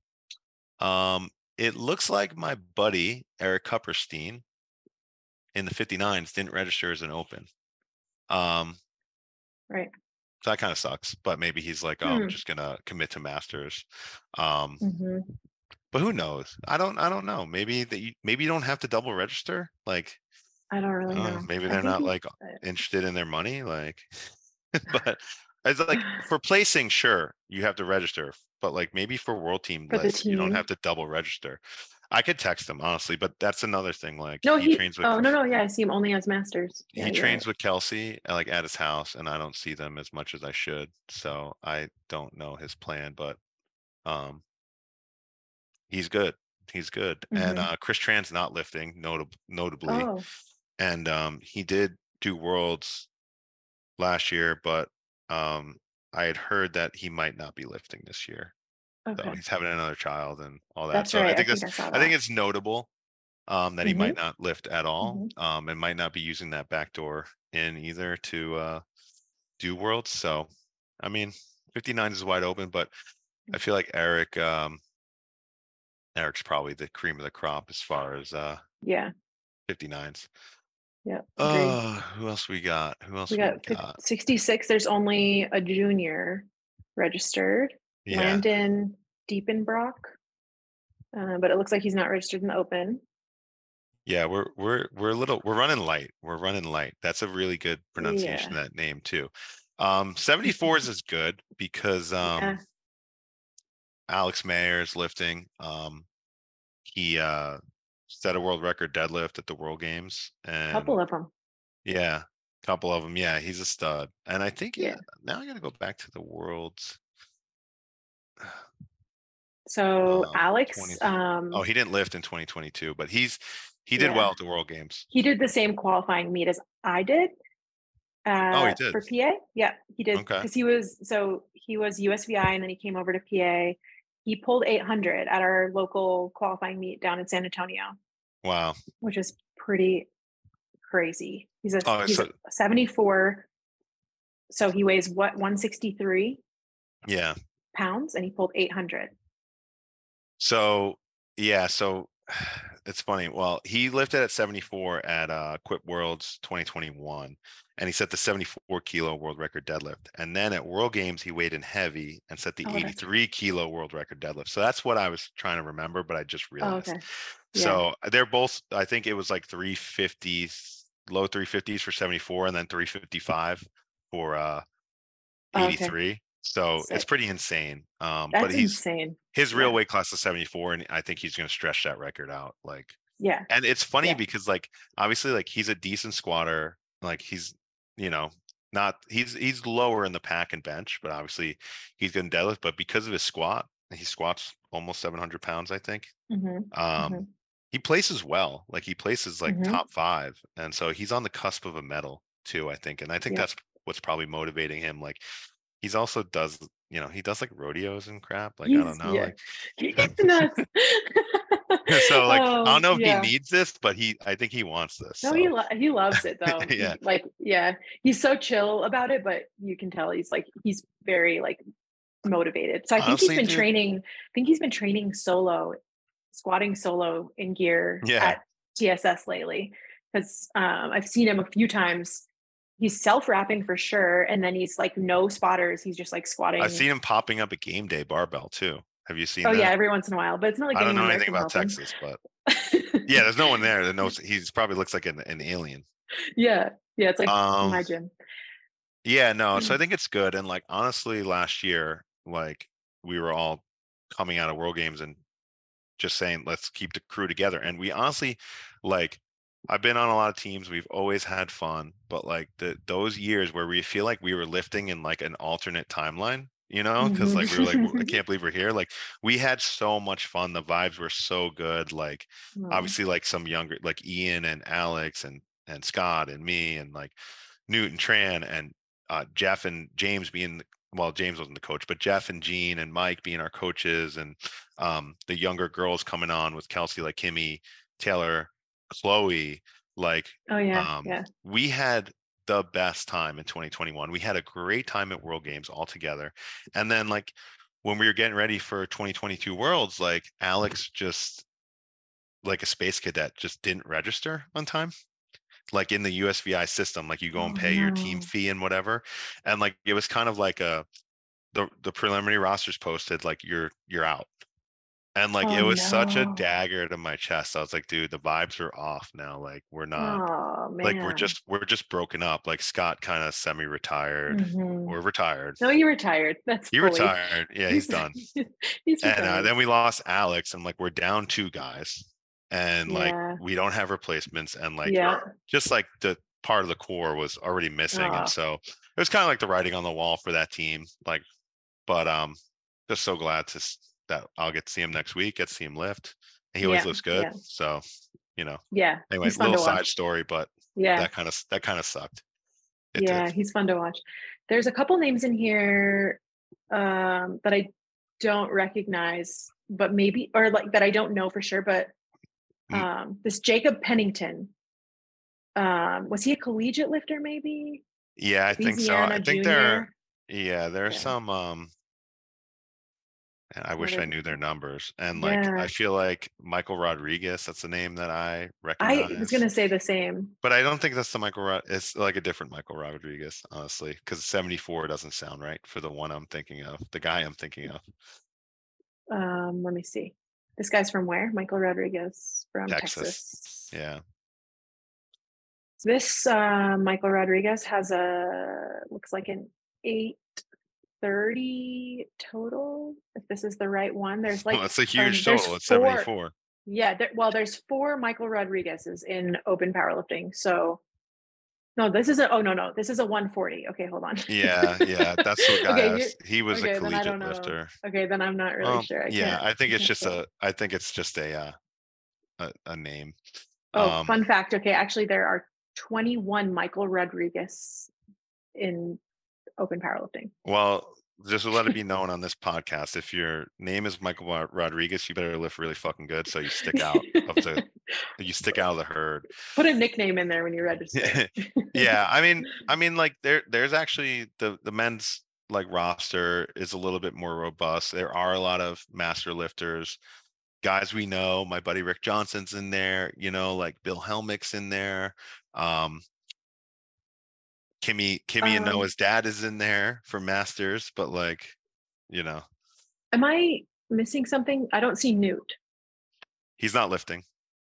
um, it looks like my buddy Eric Kupperstein in the fifty-nines didn't register as an open. Um, Right. so that kind of sucks. But maybe he's like, oh, I'm Hmm. just gonna commit to masters. Um, Mhm. but who knows? I don't. I don't know. Maybe that you, maybe you don't have to double register. Like, I don't really oh, know. maybe I they're think not he- like uh, interested in their money. Like, but it's like for placing, sure, you have to register. But like maybe for world team For the lists, you don't team. have to double register. I could text him honestly, but that's another thing. Like No, he, he. trains with Oh no, no, yeah, I see him only as masters. he Yeah, you're trains right. with Kelsey uh, like at his house, and I don't see them as much as I should. So I don't know his plan, but um, he's good. He's good. And Mhm. uh, Chris Tran's not lifting, notab- notably, Oh, and um, he did do worlds last year, but um, I had heard that he might not be lifting this year. So okay. he's having another child and all that. That's so right. I think I think that's I saw I think that. it's notable um, that he Mhm. might not lift at all, Mhm. um, and might not be using that backdoor in either to uh, do worlds. So I mean, fifty-nine is wide open, but I feel like Eric um, Eric's probably the cream of the crop as far as uh, Yeah. fifty-nines. Yeah. Agreed. Uh, who else we got? Who else We we got fif- got? sixty-six. There's only a junior registered, Yeah, Landon Diepenbrock, uh, but it looks like he's not registered in the Open. yeah, we're we're we're a little we're running light. We're running light. That's a really good pronunciation Yeah. of that name too. Um, seventy-fours is good because um Yeah. Alex Mayer is lifting. Um, he uh set a world record deadlift at the World Games, and Couple of them. yeah, a couple of them. Yeah, he's a stud. And I think Yeah. yeah, now I got to go back to the worlds. So Um, twenty. Alex, Oh, um, he didn't lift in twenty twenty-two, but he's he did well yeah, at the World Games. he did the same qualifying meet as I did Oh, he uh, did. for P A. Yeah, he did Okay. because he was so he was U S V I and then he came over to P A. He pulled eight hundred at our local qualifying meet down in San Antonio, Wow. which is pretty crazy. He's a Oh, he's so a seventy-four, so he weighs what one sixty-three yeah. pounds, and he pulled eight hundred. So yeah, so it's funny. Well, he lifted at seventy-four at uh Quip Worlds twenty twenty-one, and he set the seventy-four kilo world record deadlift. And then at World Games, he weighed in heavy and set the Oh, that's right. eighty-three kilo world record deadlift. So that's what I was trying to remember, but I just Oh, realized. okay. Yeah. So they're both, I think it was like three fifties, low three fifties for seventy-four, and then three fifty-five for uh Oh, okay. eighty-three. So it's Sick. pretty insane. Um, That's but he's insane. his real Yeah. weight class is seventy-four, and I think he's going to stretch that record out. Like, Yeah. and it's funny Yeah. because like obviously like he's a decent squatter. Like he's you know not he's he's lower in the pack and bench, but obviously he's good in deadlift. But because of his squat, he squats almost seven hundred pounds, I think. hmm Um, hmm he places well. Like he places like hmm top five, and so he's on the cusp of a medal too, I think. And I think Yep. that's what's probably motivating him. Like he's also does you know he does like rodeos and crap. Like I He's don't know, yeah. like He's nuts. so like I Oh, don't know if yeah. he needs this, but he I think he wants this. No, So he lo- he loves it though. yeah, He, like yeah, he's so chill about it, but you can tell he's like he's very like motivated. So I think he's honestly, been dude. training. I think he's been training solo, squatting solo in gear Yeah, at T S S lately because um, I've seen him a few times. He's self wrapping for sure, and then he's like no spotters. He's just like squatting. I've seen him popping up at game day barbell too. Have you seen Oh that? yeah, every once in a while, but it's not like I don't know anyone there anything can about help him. Texas, but yeah, there's no one there that knows. He's probably looks like an, an alien. Yeah, yeah, it's like Um, my gym. yeah, no. So I think it's good. And like honestly, last year, like we were all coming out of World Games and just saying, let's keep the crew together. And we honestly, like, I've been on a lot of teams. We've always had fun, but like the those years where we feel like we were lifting in like an alternate timeline, you know, because like we were like, I can't believe we're here. Like we had so much fun. The vibes were so good. Like Oh, obviously, like some younger, like Ian and Alex and and Scott and me and like Newton Tran and uh, Jeff and James being well, James wasn't the coach, but Jeff and Gene and Mike being our coaches, and um, the younger girls coming on with Kelsey, like Kimmy, Taylor, Chloe, like oh yeah, um, yeah. we had the best time in twenty twenty-one. We had a great time at World Games all together. And then like when we were getting ready for twenty twenty-two Worlds, like Alex just like a space cadet just didn't register on time. Like in the U S V I system, like you go Oh, and pay your team no. fee and whatever. And like it was kind of like a the the preliminary rosters posted like you're you're out. And like Oh it was such a no. dagger to my chest. I was like, dude, the vibes are off now. Like we're not Oh like we're man. just we're just broken up. Like Scott kind of semi-retired. Mhm. We're retired. No, you retired. That's He fully. retired. Yeah, he's done. He's And uh, retired. then we lost Alex, and like we're down two guys, and like Yeah. we don't have replacements, and like Yeah. just like the part of the core was already missing, Oh. and so it was kind of like the writing on the wall for that team. Like, but um, just so glad to s- that I'll get to see him next week. Get to see him lift. And he always Yeah. looks good. Yeah. So, you know. Yeah. Anyway, He's fun little to side watch. story, but Yeah. that kind of that kind of sucked. It Yeah, did. he's fun to watch. There's a couple names in here um, that I don't recognize, but maybe, or like that I don't know for sure, but Mm. um, this Jacob Pennington, um, was he a collegiate lifter maybe? Yeah, I think so. Louisiana I think there. junior. Yeah, there's Yeah. some. Um, And I wish I Another- knew their numbers. And like, Yeah. I feel like Michael Rodriguez, that's a name that I I recognize. was gonna say the same. But I don't think that's the Michael. Rod- It's like a different Michael Rodriguez, honestly, because seventy-four doesn't sound right for the one I'm thinking of, the guy I'm thinking of. Um, let me see. This guy's from where? Michael Rodriguez from Texas. Texas. Yeah. This uh, Michael Rodriguez has a looks like an eight thirty total. If this is the right one, there's like Well, it's a um, huge there's total. It's four- seventy-four. Yeah, there, well, there's four Michael Rodriguez's in open powerlifting. So no, this is a oh no no this is a one forty. Okay, hold on. Yeah, yeah, that's what guy. Okay, I you- was- he was okay, a then I collegiate don't know. lifter. Okay, then I'm not really Well, sure. I yeah, can't- I think it's can't just say. a. I think it's just a. Uh, a, a name. Oh, Um, fun fact. Okay, actually, there are twenty-one Michael Rodriguez in open powerlifting. Well, just to let it be known on this podcast, if your name is Michael Rod- Rodriguez, you better lift really fucking good so you stick out of the you stick out of the herd. Put a nickname in there when you register. Yeah, I mean, I mean, like there, there's actually the the men's like roster is a little bit more robust. There are a lot of master lifters, guys we know. My buddy Rick Johnson's in there, you know, like Bill Helmick's in there. Um, Kimmy, Kimmy and Um, Noah's dad is in there for masters, but like, you know, Am I missing something? I don't see Newt. he's not lifting.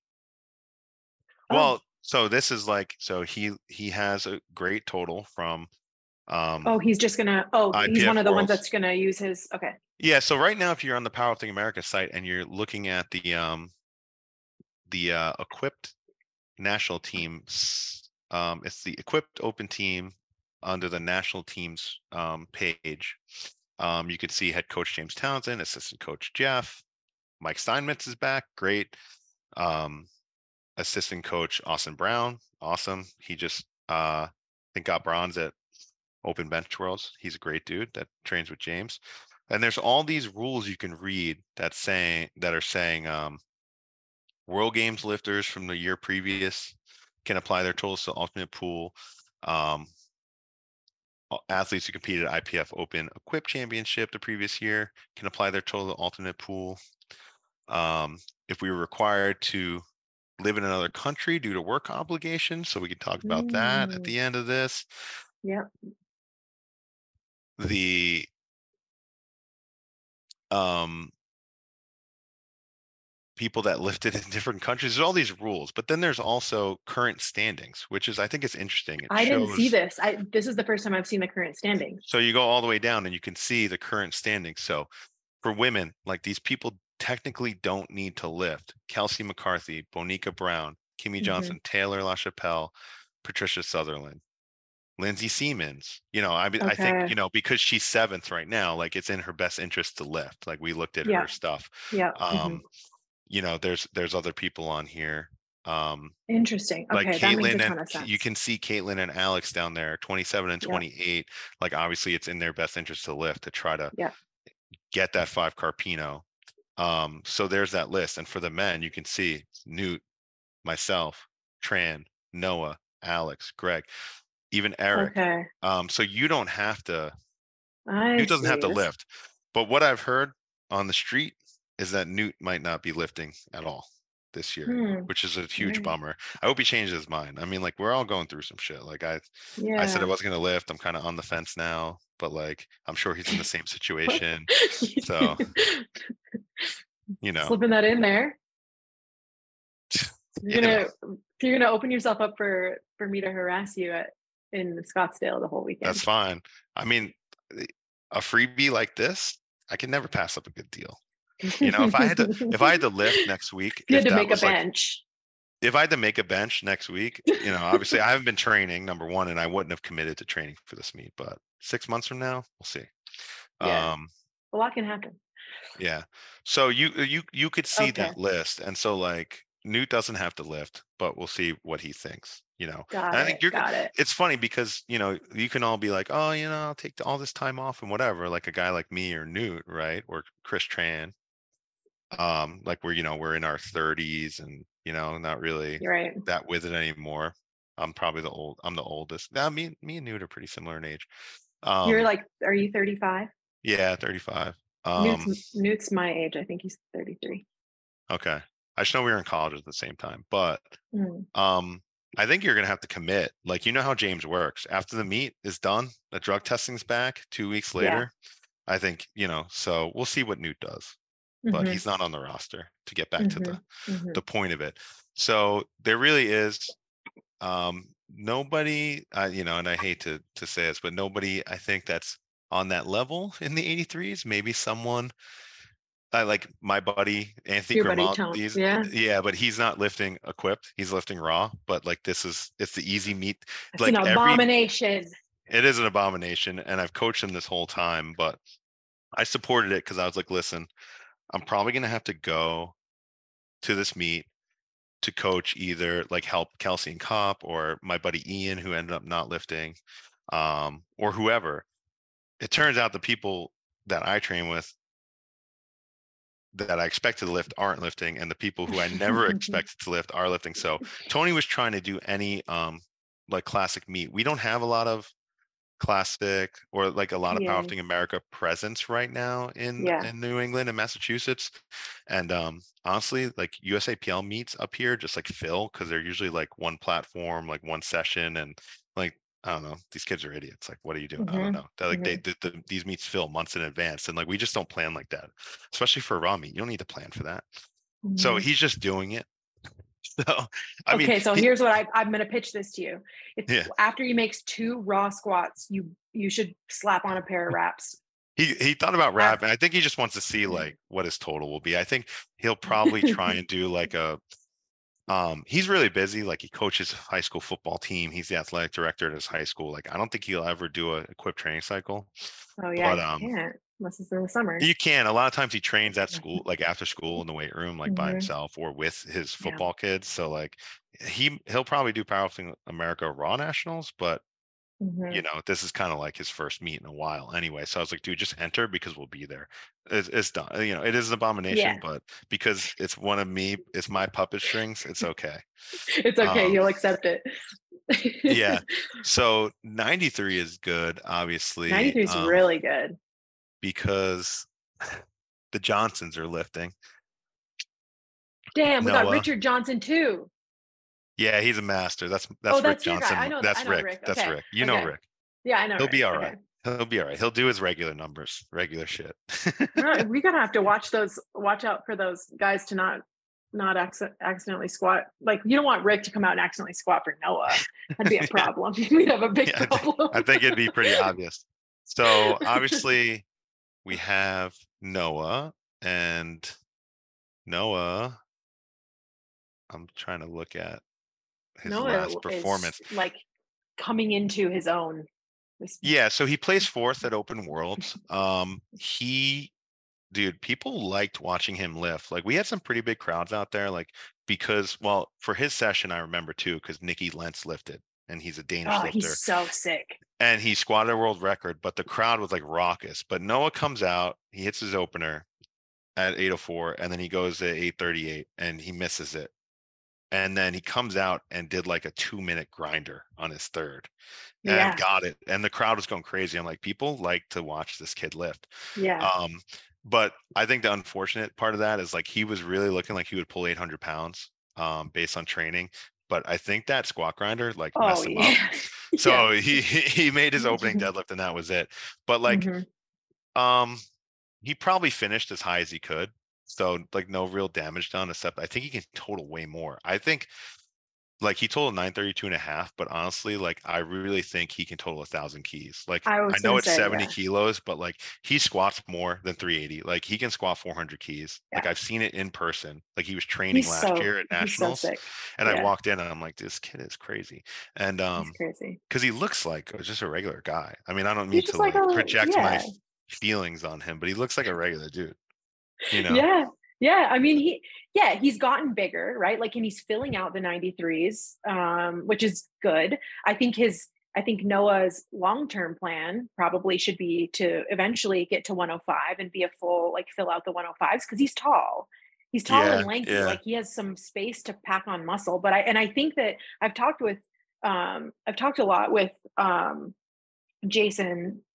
Oh. Well, so this is like, so he he has a great total from. Um, Oh, he's just gonna. Oh, he's I P F one of the ones Worlds. that's gonna use his. Okay. Yeah, so right now, if you're on the Powerlifting America site and you're looking at the um, the uh, equipped national teams, um, it's the equipped open team under the national teams um, page. Um, you can see head coach James Townsend, assistant coach Jeff, Mike Steinmetz is back, great. Um, assistant coach Austin Brown, awesome. He just uh, I think got bronze at Open Bench Worlds. He's a great dude that trains with James. And there's all these rules you can read that saying that are saying um, World Games lifters from the year previous can apply their totals to the ultimate pool. Um, athletes who competed at I P F Open Equip Championship the previous year can apply their total to the ultimate pool. Um, if we were required to live in another country due to work obligations, so we can talk about that at Mm. the end of this. Yep. The um people that lifted in different countries, there's all these rules, but then there's also current standings, which is I think is interesting. It I didn't see shows- this. I this is the first time I've seen the current standings. So you go all the way down and you can see the current standings. So for women, like these people technically don't need to lift. Kelsey McCarthy, Bonica Brown, Kimmy Mhm. Johnson, Taylor LaChapelle, Patricia Sutherland, Lindsay Siemens. You know, I mean, I think, Okay. you know, because she's seventh right now, like it's in her best interest to lift. Like we looked at Yeah. her stuff. Yeah. Um, you know, there's there's other people on here. Um, Interesting. like Okay, that makes a Caitlin ton and of sense. you can see Caitlin and Alex down there, twenty-seven and Yeah. twenty-eight. Like obviously it's in their best interest to lift to try to Yeah. get that five Carpino. Um, so there's that list. And for the men, you can see Newt, myself, Tran, Noah, Alex, Greg, even Eric. Okay. Um, so you don't have to, I Newt doesn't have see. to This- lift. But what I've heard on the street is that Newt might not be lifting at all this year, Hmm. which is a huge Right. bummer. I hope he changes his mind. I mean, like we're all going through some shit. Like I, Yeah. I said I wasn't gonna lift. I'm kind of on the fence now, but like I'm sure he's in the same situation. So, you know, Slipping that in there. You're you know, gonna you're gonna open yourself up for for me to harass you at in Scottsdale the whole weekend. that's fine. I mean, a freebie like this, I can never pass up a good deal. You know, if I had to, if I had to lift next week, If you had if to that make a was like- bench. if I had to make a bench next week, you know, obviously I haven't been training, number one, and I wouldn't have committed to training for this meet, but six months from now, we'll see. Yeah. Um, A lot can happen. yeah. So you you you could see Okay. that list, and so like Newt doesn't have to lift, but we'll see what he thinks. You know, Got and I it. think you're. Got it. It's funny because you know you can all be like, oh, you know, I'll take all this time off and whatever. Like a guy like me or Newt, right, or Chris Tran. Um, like we're you know we're in our thirties and you know not really You're right. that with it anymore. I'm probably the old. I'm the oldest. Now me me and Newt are pretty similar in age. Um, You're like, are you thirty-five? yeah, thirty-five. Um, Newt's Newt's my age. I think he's thirty-three. okay. I just know we were in college at the same time, but Mm. um, I think you're gonna have to commit. Like, you know how James works. After the meet is done, the drug testing's back two weeks Yeah. later. I think, you know, so we'll see what Newt does, but Mhm. he's not on the roster to get back to the Mhm. Mhm. the point of it. So there really is um nobody, uh, you know, and I hate to to say this, but nobody I think that's on that level in the eighty-threes. Maybe someone I like my buddy Anthony Your buddy Grimont. Tone. He's Yeah. yeah, but he's not lifting equipped. He's lifting raw. But like this is it's the easy meet. It's an Like every abomination. it is an abomination, and I've coached him this whole time, but I supported it because I was like, listen, I'm probably gonna have to go to this meet to coach either like help Kelsey and Cop or my buddy Ian who ended up not lifting, um, or whoever. It turns out the people that I train with that I expected to lift aren't lifting, and the people who I never expected to lift are lifting. So Tony was trying to do any um like classic meet. We don't have a lot of classic or like a lot of Yeah. powerlifting America presence right now in Yeah. in New England and Massachusetts. And um honestly, like U S A P L meets up here just like fill because they're usually like one platform, like one session, and like I don't know, these kids are idiots. Like, what are you doing? I don't Mhm. know. They're like they Mhm. the, the, these meets fill months in advance, and like we just don't plan like that, especially for a raw meet. You don't need to plan for that. So Mhm. he's just doing it. So I mean, Okay, so he, here's what I, I'm going to pitch this to you. If yeah, after he makes two raw squats, you you should slap on a pair of wraps. he he thought about Af- rapping. I think he just wants to see like what his total will be. I think he'll probably try and do like a um he's really busy. Like he coaches a high school football team. He's the athletic director at his high school. Like I don't think he'll ever do a equipped training cycle. oh yeah, But you um can't unless it's in the summer. you can. A lot of times he trains at school, like after school in the weight room, like by Mhm. himself or with his Yeah. football kids. So like he he'll probably do Powerlifting America Raw Nationals, but you Mhm. know, this is kind of like his first meet in a while anyway. So I was like, dude, just enter because we'll be there. It's, it's done. You know, it is an abomination, Yeah, but because it's one of me, it's my puppet strings. It's okay. it's okay. Um, You'll accept it. yeah. So ninety-three is good, obviously, ninety-three is um, really good. because the Johnsons are lifting. Damn, we got Noah, Richard Johnson too. yeah, he's a master. That's Oh, that's Rick that's your guy. I Johnson. know that. I That's know Rick. Rick. That's Okay. Rick. You know Okay. Rick. Yeah, I know He'll Rick. be all Okay. right. He'll be all right. He'll do his regular numbers, regular shit. All right, we gotta have to watch those. Watch out for those guys to not not acc- accidentally squat. Like you don't want Rick to come out and accidentally squat for Noah. That'd be a Yeah. problem. We'd have a big Yeah, I think, problem. I think it'd be pretty obvious. So obviously we have Noah and Noah. I'm trying to look at his last Noah is performance. like coming into his own. This, Yeah, so he plays fourth at Open Worlds. Um, he, dude, people liked watching him lift. Like we had some pretty big crowds out there, like because, well, for his session, I remember too, because Nicky Lentz lifted, and he's a Danish oh, lifter. he's so sick. And he squatted a world record, but the crowd was like raucous. But Noah comes out, he hits his opener at eight oh four, and then he goes to eight thirty-eight and he misses it. And then he comes out and did like a two minute grinder on his third and Yeah, got it. And the crowd was going crazy. I'm like, people like to watch this kid lift. yeah. Um, but I think the unfortunate part of that is like he was really looking like he would pull eight hundred pounds um, based on training. But I think that squat grinder like Oh messed him up. yeah, So yeah. he he made his opening deadlift and that was it. But like Mhm. um he probably finished as high as he could. So like no real damage done except I think he can total way more. I think like he totaled nine thirty-two and a half, but honestly, like I really think he can total a thousand keys. Like I I was know gonna it's say, seventy yeah, kilos, but like he squats more than three eighty. Like he can squat four hundred keys. Like yeah. I've seen it in person. Like he was training He's last so year at he's so nationals, sick. and I Yeah, walked in and I'm like, this kid is crazy. And he's um, crazy. because he looks like just a regular guy. I mean, I don't He's mean to just like like a project my yeah. f- feelings on him, but he looks like a regular dude. You know? Yeah. Yeah. I mean, he, yeah, he's gotten bigger, right? Like, and he's filling out the ninety-threes, um, which is good. I think his, I think Noah's long-term plan probably should be to eventually get to one oh five and be a full, like fill out the one oh fives because he's tall. He's tall and Yeah, lanky. yeah, Like he has some space to pack on muscle. But I, and I think that I've talked with, um, I've talked a lot with, um, Jason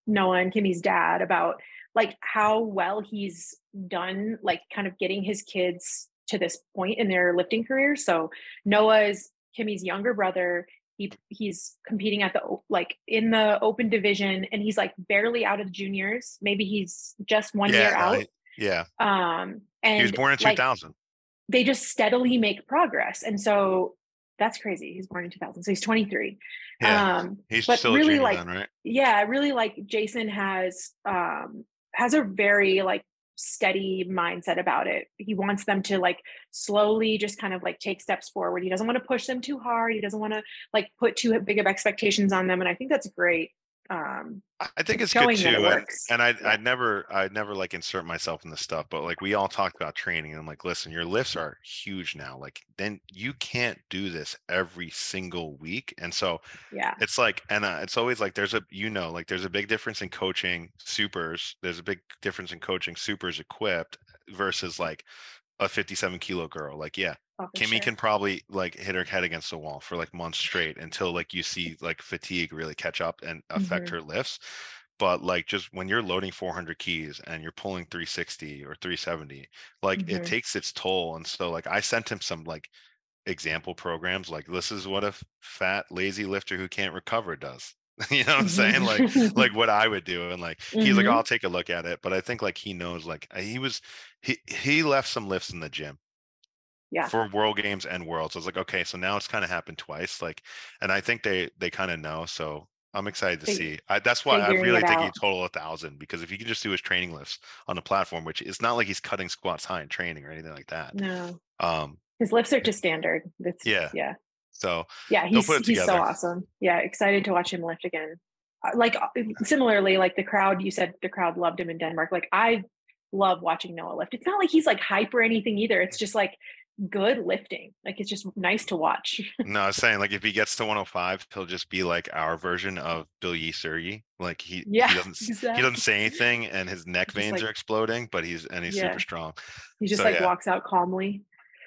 Noah and Kimmy's dad about like how well he's done, like kind of getting his kids to this point in their lifting career. So Noah is Kimmy's younger brother. He he's competing at the like in the open division, and he's like barely out of the juniors. Maybe he's just one Yeah, year no, out. he- yeah. Um, and He was born in like, two thousand. they just steadily make progress, and so that's crazy. He's born in two thousand, so he's twenty-three. Yeah, Um, he's but still a really, junior like, then, right? yeah, really like Jason has um has a very like steady mindset about it. He wants them to like slowly just kind of like take steps forward. He doesn't want to push them too hard. He doesn't want to like put too big of expectations on them. And I think that's great. Um, I think it's showing good that it too, and, works. and I Yeah. I never I never like insert myself in this stuff, but like we all talked about training, and I'm like, listen, your lifts are huge now. Like then you can't do this every single week, and so Yeah. it's like, and uh, it's always like there's a you know like there's a big difference in coaching supers. There's a big difference in coaching supers equipped versus like a fifty-seven kilo girl. Like yeah, Oh, for Kimmy sure. can probably like hit her head against the wall for like months straight until like you see like fatigue really catch up and affect Mhm. her lifts. But like just when you're loading four hundred keys and you're pulling three sixty or three seventy, like it Mhm. takes its toll. And so like I sent him some like example programs, like this is what a f- fat lazy lifter who can't recover does. You know what I'm saying? Like like what I would do. And like he's like, Mhm. I'll take a look at it. But I think like he knows, like he was he he left some lifts in the gym Yeah. for World Games and Worlds. I was like, okay, so now it's kind of happened twice. Like, and I think they they kind of know. So I'm excited to Fig- see. I, that's why I figuring really it think he out. total a thousand, because if he can just do his training lifts on the platform, which it's not like he's cutting squats high in training or anything like that. No, Um, his lifts are just standard. That's yeah. yeah. So Yeah, he'll he's put it he's so together. awesome. Yeah, excited to watch him lift again. Uh, Like uh, similarly, like the crowd, you said the crowd loved him in Denmark. Like I love watching Noah lift. It's not like he's like hype or anything either. It's just like good lifting. Like it's just nice to watch. No, I was saying like if he gets to one oh five, he'll just be like our version of Bill Yi Sergi. Like he Yeah, he doesn't s- he exactly. doesn't say anything and his neck Just veins like- are exploding, but he's and he's Yeah. super strong. He just So, like yeah. walks out calmly.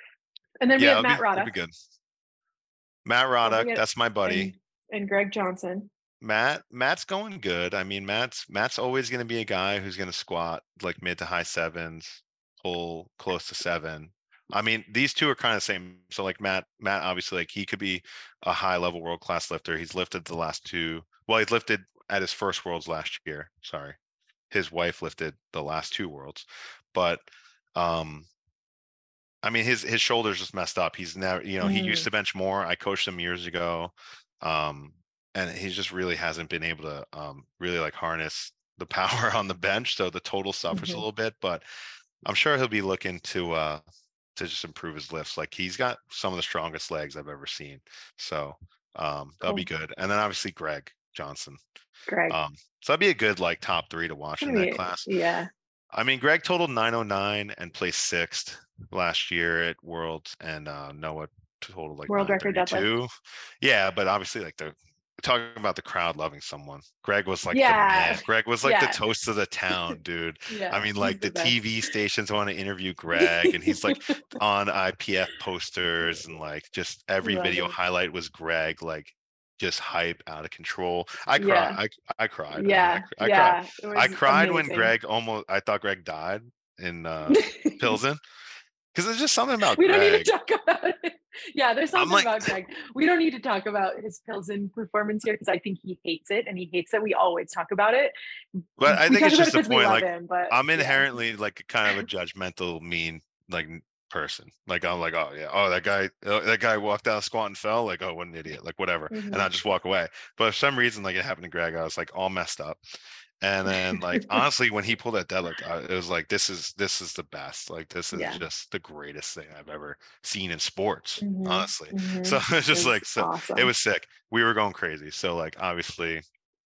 And then we Yeah, have it'll Matt be, it'll Roddick be good. Matt Don't Roddick, forget- that's my buddy. and, and Greg Johnson. Matt, Matt's going good. I mean, Matt's Matt's always going to be a guy who's going to squat like mid to high sevens, pull close to seven. I mean, these two are kind of the same. So like Matt, Matt obviously like he could be a high level world class lifter. He's lifted the last two. Well, he's lifted at his first worlds last year. Sorry, his wife lifted the last two worlds, but um, I mean his his shoulders just messed up. He's never, you know, he used Mm. to bench more. I coached him years ago. Um, and he just really hasn't been able to um, really like harness the power on the bench, so the total suffers Mhm. a little bit. But I'm sure he'll be looking to uh, to just improve his lifts. Like he's got some of the strongest legs I've ever seen, so um, that'll be Cool. good. And then obviously Greg Johnson. Greg. Um, so that'd be a good like top three to watch in Gonna that be- class. Yeah. I mean, Greg totaled nine oh nine and placed sixth last year at Worlds, and uh, Noah totaled like World record deadlift. nine thirty-two. Yeah, but obviously, like the talking about the crowd loving someone. Greg was like Yeah. the man. Greg was like Yeah. the toast of the town, dude. Yeah. I mean, like he's the, T V best. stations want to interview Greg, and he's like on I P F posters, and like just every Love video it. highlight was Greg, like just hype out of control. I Yeah. cried. I I cried. I mean, Yeah. I, cr- I cried. yeah. it I was cried when amazing. Greg almost. I thought Greg died in uh, Pilsen, because there's just something about we don't Greg. need to talk about it. Yeah, there's I'm something like- about Greg. We don't need to talk about his Pilsen performance here because I think he hates it, and he hates that we always talk about it. But I We think talk it's about just it the 'cause we point. love Like him, but I'm yeah. inherently like kind of a judgmental, mean like n- person. Like I'm like, oh yeah, oh that guy, uh, that guy walked out, squat and fell. Like, oh, what an idiot. Like whatever, and Mhm. I just walk away. But for some reason, like it happened to Greg, I was like all messed up. And then like honestly, when he pulled that deadlift, I, it was like this is this is the best. Like this is Yeah. just the greatest thing I've ever seen in sports. Mhm, Honestly, mhm. so it's just It was like so awesome. it was sick. We were going crazy. So like obviously,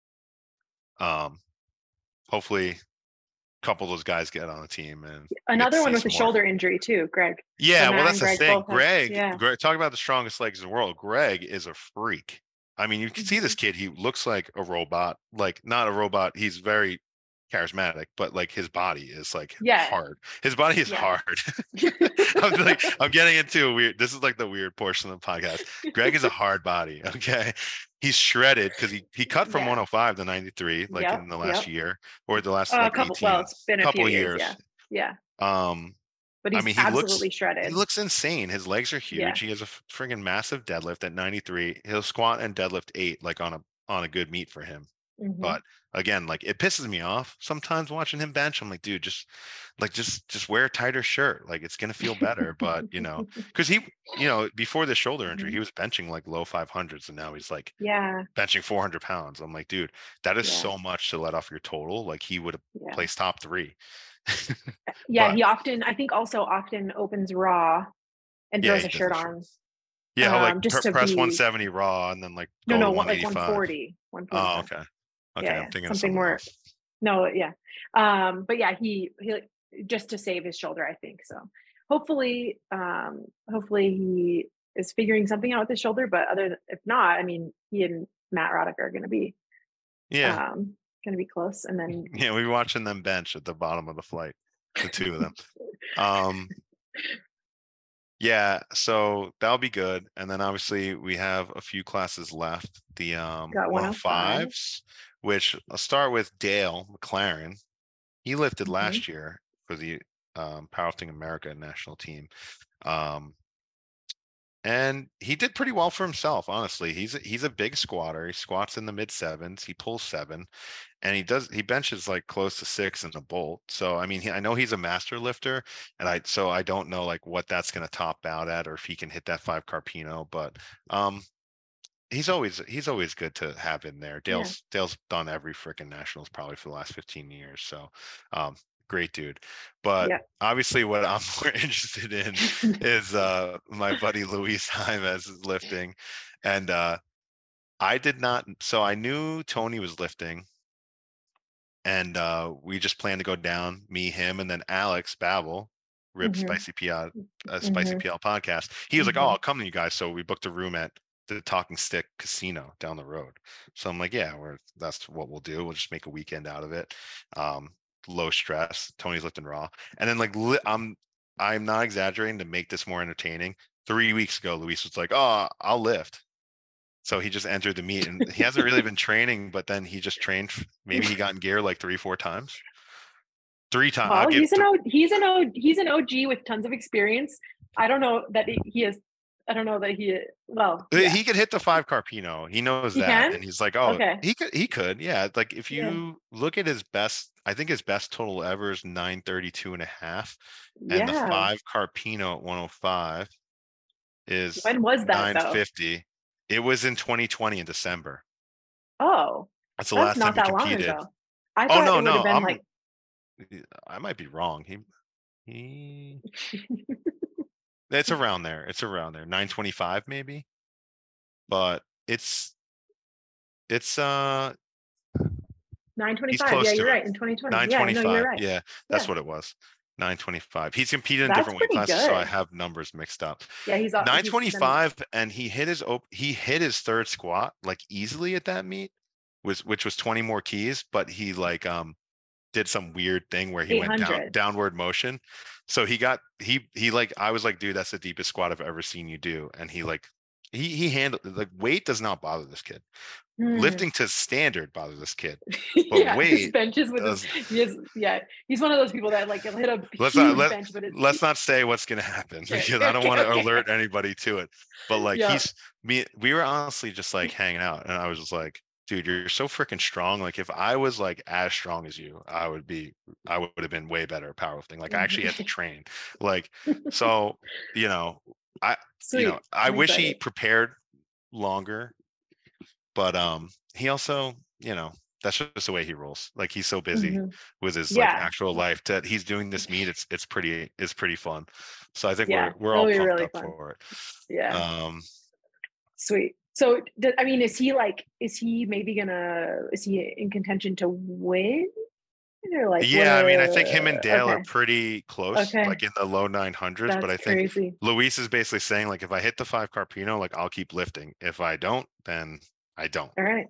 um, hopefully, a couple of those guys get on the team and we get to Another see one with a some more. shoulder injury too, Greg. Yeah, Matt well, and that's the Greg thing. both have- Greg, yeah. Greg, talk about the strongest legs in the world. Greg is a freak. I mean, you can see Mm-hmm. this kid. He looks like a robot. Like not a robot. He's very charismatic, but like his body is like Yeah. hard. His body is Yeah. hard. I'm like, I'm getting into a weird. This is like the weird portion of the podcast. Greg is a hard body. Okay, he's shredded because he, he cut from Yeah. one oh five to ninety-three, like Yep, in the last yep. year or the last Uh, a like couple. eighteen, Well, it's been a couple few of years. years. Yeah, yeah. Um, But I he's mean, he looks absolutely he shredded. looks insane. His legs are Yeah. huge. He has a friggin' massive deadlift at ninety-three. He'll squat and deadlift eight, like on a on a good meet for him. Mhm. But again, like it pisses me off sometimes watching him bench. I'm like, dude, just like just just wear a tighter shirt. Like it's gonna feel better. But you know, because he, you know, before the shoulder injury, Mhm. he was benching like low five hundreds, and now he's like Yeah, benching four hundred pounds. I'm like, dude, that is Yeah. so much to let off your total. Like he would have yeah. placed top three. Yeah, But he often, I think also often opens raw and yeah, throws he a does shirt that shit. on, Yeah, he'll like um, pr- just to press one be seventy raw and then like no, go to no, one- like one one eighty-five. forty, one Oh, forty-five. okay. Yeah, Okay, yeah, I'm thinking of something someone more. else. No, yeah. Um, but yeah, he he just to save his shoulder, I think. So hopefully, um, hopefully he is figuring something out with his shoulder. But other than, if not, I mean, he and Matt Roddick are going to be Yeah, um going to be close, and then yeah, we were watching them bench at the bottom of the flight, the two of them. Um, yeah, so that'll be good. And then obviously we have a few classes left. The um got one oh five. one oh fives, which I'll start with Dale McLaren. He lifted Mhm. last year for the um, Powerlifting America national team. Um, and he did pretty well for himself, honestly. He's a, he's a big squatter. He squats in the mid sevens. He pulls seven, and he does he benches like close to six in the bolt. So I mean, he, I know he's a master lifter, and I so I don't know like what that's going to top out at, or if he can hit that five Carpino. But um, he's always he's always good to have in there. Yeah. Dale's Dale's done every freaking nationals probably for the last fifteen years. So um, great dude. But Yeah. obviously what I'm more interested in is uh my buddy Luis Jaimez is lifting. And uh I did not so I knew Tony was lifting, and uh we just planned to go down, me, him, and then Alex Babel, Rib Mhm. Spicy P L uh, Spicy Mhm. P L podcast. He was like, Mhm. "Oh, I'll come to you guys." So we booked a room at the Talking Stick Casino down the road. So I'm like, "Yeah, we're that's what we'll do. We'll just make a weekend out of it. Um, low stress. Tony's lifting raw, and then like li- I'm I'm not exaggerating to make this more entertaining. Three weeks ago, Luis was like, "Oh, I'll lift." So he just entered the meet, and he hasn't really been training, but then he just trained. Maybe he got in gear like three, four times. Three times. Well, I'll give he's an th- O he's an O he's an O G with tons of experience. I don't know that he, he is. I don't know that he. Well, Uh, yeah, He could hit the five Carpino. He knows he that, can. and he's like, "Oh, Okay. he could, he could, yeah." Like if Yeah. you look at his best, I think his best total ever is nine thirty-two and a half, and the Yeah. five Carpino at one oh five is When was that nine though? fifty. It was in twenty twenty in December. Oh, That's the that's last time not he that long competed. ago. I Oh thought no, it would no, have been I'm, like. I might be wrong. He, he, it's around there. It's around there. nine twenty-five maybe, but it's, it's uh. nine He's twenty-five. close Yeah, to you're it. right. In twenty twenty. Yeah, no, you're nine twenty-five. right. Yeah, that's Yeah. what it was. nine twenty-five. He's competed in That's different weight pretty classes, so I good. have numbers mixed up. Yeah, he's uh, he's been. nine twenty-five, and he hit his op- he hit his third squat like easily at that meet, was which was twenty more keys, but he like um did some weird thing where he went down eight hundred. downward motion. So he got he he like I was like, dude, that's the deepest squat I've ever seen you do, and he like he he handled like weight does not bother this kid. Hmm. Lifting to standard bothers this kid, but Yeah, his weight benches with does. his, he is, yeah, he's one of those people that like he'll hit a Let's huge not let, bench, but it's let's not say what's gonna happen Okay, because I don't okay, want to okay. alert anybody to it. But like Yeah. he's me, we were honestly just like hanging out, and I was just like, dude, you're so freaking strong. Like if I was like as strong as you, I would be, I would have been way better at powerlifting. Like I actually had to train. Like so, you know, I Sweet. you know, I I'm wish he excited. prepared longer, but um, he also, you know, that's just the way he rolls. Like he's so busy Mhm. with his Yeah. like actual life that he's doing this meet. It's it's pretty it's pretty fun. So I think Yeah, we're we're it'll all be pumped really up fun. for it. Yeah. Um, Sweet. So, th- I mean, is he like, is he maybe gonna, is he in contention to win? Or like, yeah, I mean, I think what- him and Dale are okay. pretty close, Okay. like in the low nine hundreds. But That's I think crazy. Luis is basically saying like, if I hit the five Carpino, like I'll keep lifting. If I don't, then I don't. All right.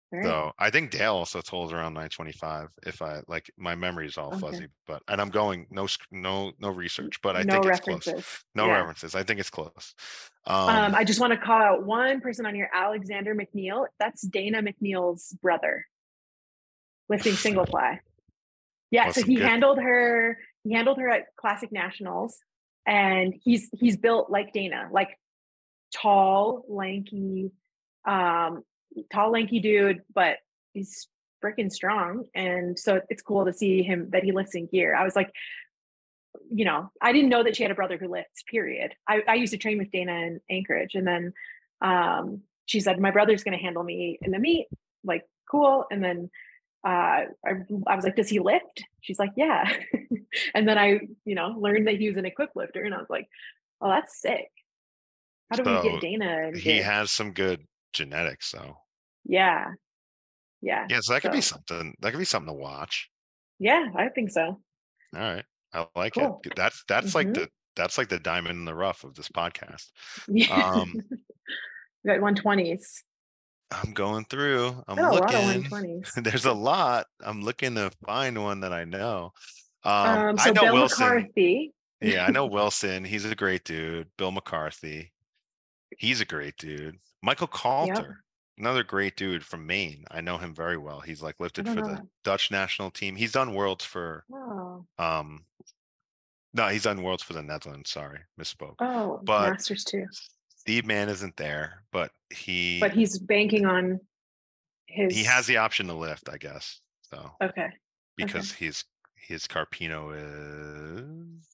All right. So I think Dale also told around nine twenty-five. If I like, my memory is all Okay. fuzzy, but and I'm going no sc- no no research, but I No think it's close. references. No Yeah. references. I think it's close. Um, Um, I just want to call out one person on here, Alexander McNeil. That's Dana McNeil's brother, lifting single ply. Yeah, well, so some he good. handled her. He handled her at Classic Nationals, and he's he's built like Dana, like tall, lanky, um, tall, lanky dude, but he's freaking strong. And so it's cool to see him that he lifts in gear. I was like, you know, I didn't know that she had a brother who lifts, period. I, I used to train with Dana in Anchorage. And then um, she said, my brother's going to handle me in the meet. Like, cool. And then uh, I, I was like, does he lift? She's like, yeah. And then I, you know, learned that he was an equipped lifter. And I was like, oh, that's sick. How do we So get Dana in he gear? has some good genetics, though. Yeah. Yeah. Yeah, so that could be So, something. That could be something to watch. yeah, I think so. All right, I like Cool. it. That's that's like Mhm. the that's like the diamond in the rough of this podcast. Yeah. Um, We got one twenties. I'm going through. I'm Got a lot of looking. one twenties. There's a lot. I'm looking to find one that I know. Um, Um, I so know Bill Wilson. McCarthy. Yeah, I know Wilson. He's a great dude. Bill McCarthy. He's a great dude. Michael Coulter, another great dude from Maine. I know him very well. He's like lifted don't for know the that. Dutch national team. He's done worlds for Oh, um no, he's done worlds for the Netherlands. Sorry, misspoke. oh, But Masters too. Steve Mann isn't there, but he But he's banking on his. he has the option to lift, I guess. So Okay. because his his Carpino is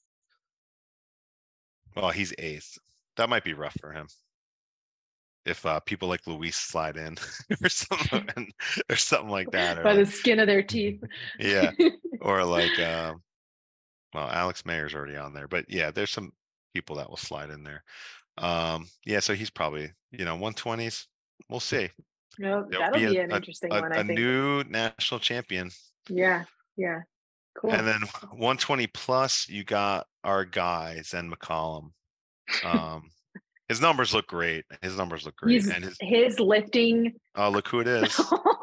well, he's eighth. That might be rough for him. If uh, people like Luis slide in or something or something like that, or By like, the skin of their teeth. yeah, or like um, well, Alex Mayer's already on there, but yeah, there's some people that will slide in there. Um, yeah, so he's probably, you know, one twenties. We'll see. No, There'll that'll be be a, an a, interesting a, one, I a think. new national champion. Yeah, yeah. Cool. And then one twenty plus, you got our guy Zen McCollum. Um, his numbers look great. His numbers look great, He's, and his his lifting. oh, look who it is.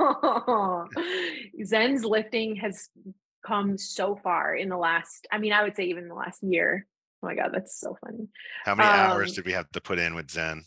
Zen's lifting has come so far in the last, I mean, I would say even the last year. Oh my God, that's so funny. How many Um, hours did we have to put in with Zen?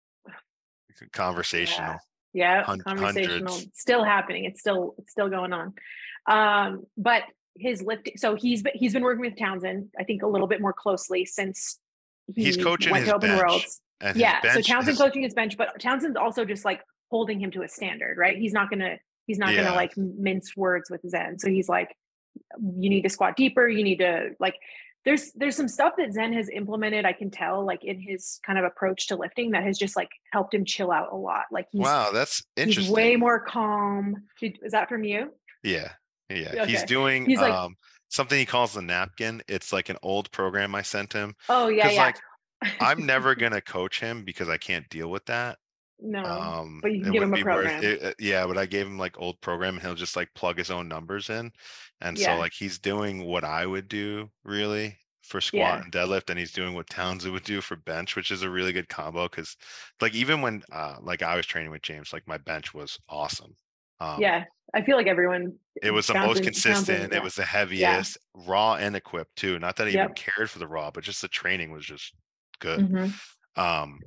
Conversational. Yeah, Hun- conversational. hundreds. Still happening. It's still it's still going on. Um, but his lifting. So he's been he's been working with Townsend, I think, a little bit more closely since he He's coaching went his to Open bench. Worlds. And his Yeah. So bench Townsend has- coaching his bench, but Townsend's also just like holding him to a standard, right? He's not gonna he's not Yeah. gonna like mince words with Zen. So he's like, you need to squat deeper. You need to like. There's there's some stuff that Zen has implemented. I can tell, like in his kind of approach to lifting, that has just like helped him chill out a lot. Like he's wow, that's interesting. he's way more calm. Did, is that from you? Yeah, yeah. Okay. He's doing He's like- um something he calls the napkin. It's like an old program I sent him. Oh yeah, 'Cause, yeah. like, I'm never gonna coach him because I can't deal with that. no, Um, but you can it give him wouldn't a be worth program. it- it- yeah, but I gave him like old program and he'll just like plug his own numbers in. And Yeah. so like he's doing what I would do really for squat Yeah. and deadlift, and he's doing what Townsend would do for bench, which is a really good combo. Cause like even when uh like I was training with James, like my bench was awesome. Um, Yeah, I feel like everyone. it was the most Townsend- consistent. Townsend, yeah. It was the heaviest, raw and equipped too. Not that I even Yep. cared for the raw, but just the training was just good. Mhm. Um,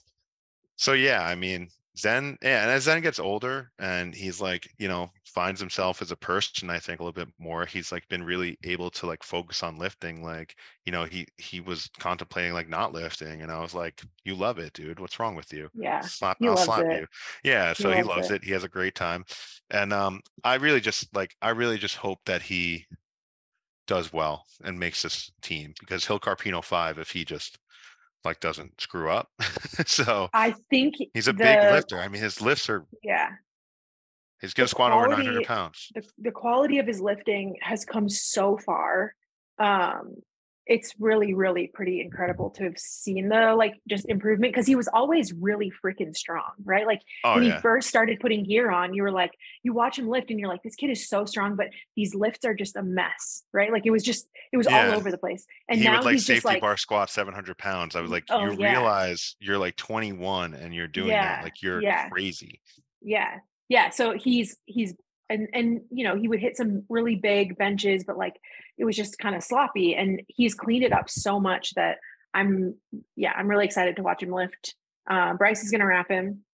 so yeah, I mean, Zen, yeah, and as Zen gets older and he's like, you know, finds himself as a person, I think a little bit more, he's like been really able to like focus on lifting. Like, you know, he he was contemplating like not lifting, and I was like, you love it, dude. What's wrong with you? Yeah, Slap, he I'll loves slap it. you. Yeah, so he loves loves it. it. He has a great time, and um, I really just like, I really just hope that he does well and makes this team, because he'll Carpino five if he just like doesn't screw up. So I think he's a the, big lifter. I mean, his lifts are, Yeah, he's going The to squat over nine quality- hundred pounds. the the quality of his lifting has come so far. Um, it's really, really pretty incredible to have seen the like just improvement, because he was always really freaking strong, right? Like Oh when yeah. he first started putting gear on, you were like, you watch him lift and you're like, this kid is so strong, but these lifts are just a mess, right? Like it was just, it was Yeah. all over the place. And he now would like he's safety just like, bar squat seven hundred pounds. I was like, Oh, you yeah. realize you're like twenty-one and you're doing Yeah, that. Like you're yeah. crazy. yeah, Yeah, so he's he's and and you know, he would hit some really big benches, but like it was just kind of sloppy. And he's cleaned it up so much that I'm yeah, I'm really excited to watch him lift. Uh, Bryce is gonna wrap him.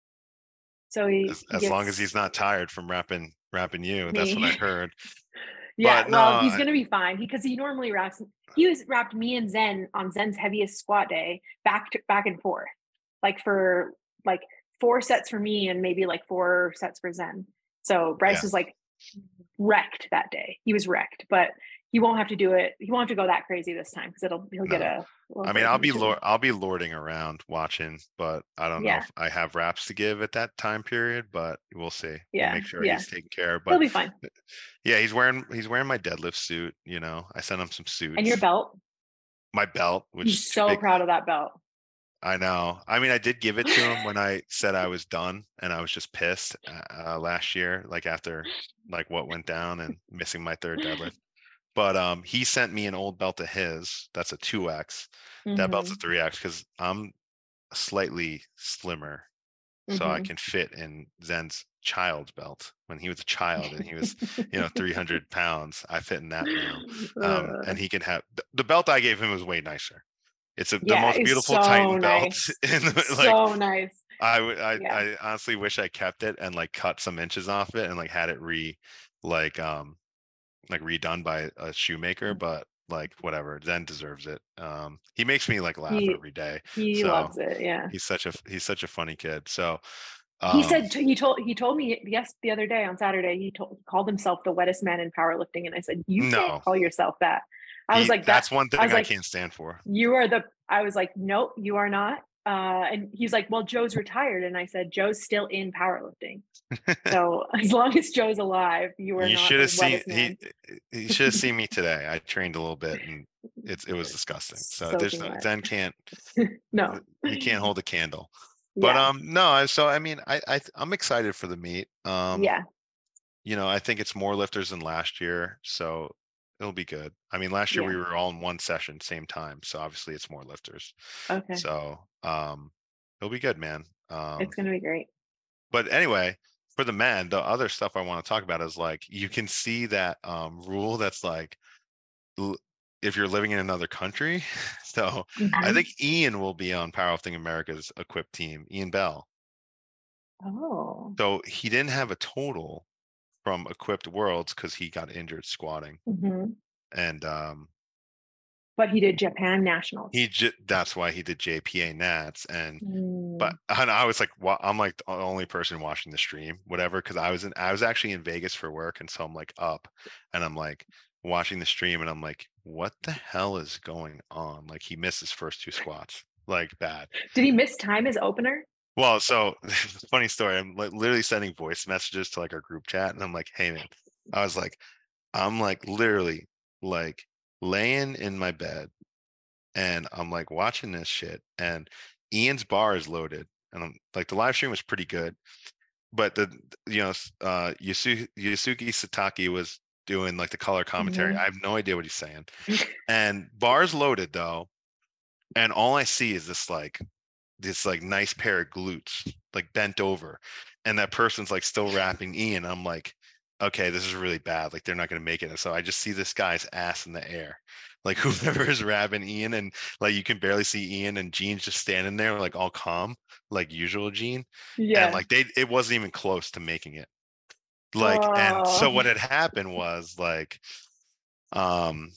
So he, As, he as long as gets he's not tired from wrapping wrapping you. That's what I me. heard. Yeah, But no, well, he's I, gonna be fine because he normally wraps. He was wrapped me and Zen on Zen's heaviest squat day, back to back and forth, like for like four sets for me and maybe like four sets for Zen. So Bryce yeah. was like wrecked that day. He was wrecked, but he won't have to do it. He won't have to go that crazy this time because it'll he'll No. get a. I mean, I'll be lord, I'll be lording around watching, but I don't know Yeah, if I have raps to give at that time period. But we'll see. We'll yeah, make sure yeah. he's taken care of. He'll But be fine. yeah, he's wearing he's wearing my deadlift suit. You know, I sent him some suits. And your belt. My belt, which He's is too so big. proud of that belt. I know. I mean, I did give it to him when I said I was done, and I was just pissed uh, last year, like after like what went down and missing my third deadlift. But um, he sent me an old belt of his. That's a two X. Mm-hmm. That belt's a three X because I'm slightly slimmer, so I Mm-hmm. can fit in Zen's child's belt. When he was a child and he was, you know, three hundred pounds, I fit in that now. Um, Uh, and he can have the, the belt I gave him was way nicer. It's a, the yeah, most it's beautiful so Titan belt. nice. In the, So like, nice. I would, I, Yeah. I honestly wish I kept it and like cut some inches off it and like had it re, like, um, like redone by a shoemaker. But like whatever, Zen deserves it. Um, he makes me like laugh He every day. he So loves it. Yeah. he's such a he's such a funny kid. So He um, said he told he told me yes the other day on Saturday he told he called himself the wettest man in powerlifting, and I said you no, can't call yourself that. I he, was like that. that's one thing I I, was like can't stand for. you are the. I was like nope you are not. Uh, and he's like well Joe's retired, and I said Joe's still in powerlifting. So as long as Joe's alive, you are You not should the have seen wettest man. he he should have seen me today. I trained a little bit and it's it was disgusting. So there's Soaking no, wet. Zen can't No. he can't hold a candle. But Yeah. um no, so I mean I, I I'm excited for the meet. Um Yeah. you know, I think it's more lifters than last year, so it'll be good. I mean, last year Yeah. we were all in one session, same time, so obviously it's more lifters. Okay. So um it'll be good, man. Um It's gonna be great. But anyway, for the men, the other stuff I want to talk about is like you can see that um rule that's like l- if you're living in another country. So I Mhm. think Ian will be on Powerlifting America's equipped team, Ian Bell. Oh. So he didn't have a total from equipped worlds because he got injured squatting. hmm And um But he did Japan nationals. he j- that's why he did J P A Nats. And but Mm. and I was like, well, I'm like the only person watching the stream, whatever, because I was in I was actually in Vegas for work, and so I'm like up, and I'm like watching the stream, and I'm like, what the hell is going on? Like he missed his first two squats, like bad. Did he miss time as opener? Well, so funny story. I'm like literally sending voice messages to like our group chat, and I'm like, hey man, I was like, I'm like literally like laying in my bed, and I'm like watching this shit, and Ian's bar is loaded, and I'm like the live stream was pretty good, but the you know uh Yusu, Yusuke Sataki was doing like the color commentary. Mhm. I have no idea what he's saying, and bar's loaded though, and all I see is this like this like nice pair of glutes like bent over, and that person's like still wrapping Ian. I'm like, okay, this is really bad, like they're not going to make it. And so I just see this guy's ass in the air, like whoever is wrapping Ian, and like you can barely see Ian, and Gene's just standing there like all calm like usual Gene. Yeah. And like they it wasn't even close to making it, like. And so what Oh. had happened was like um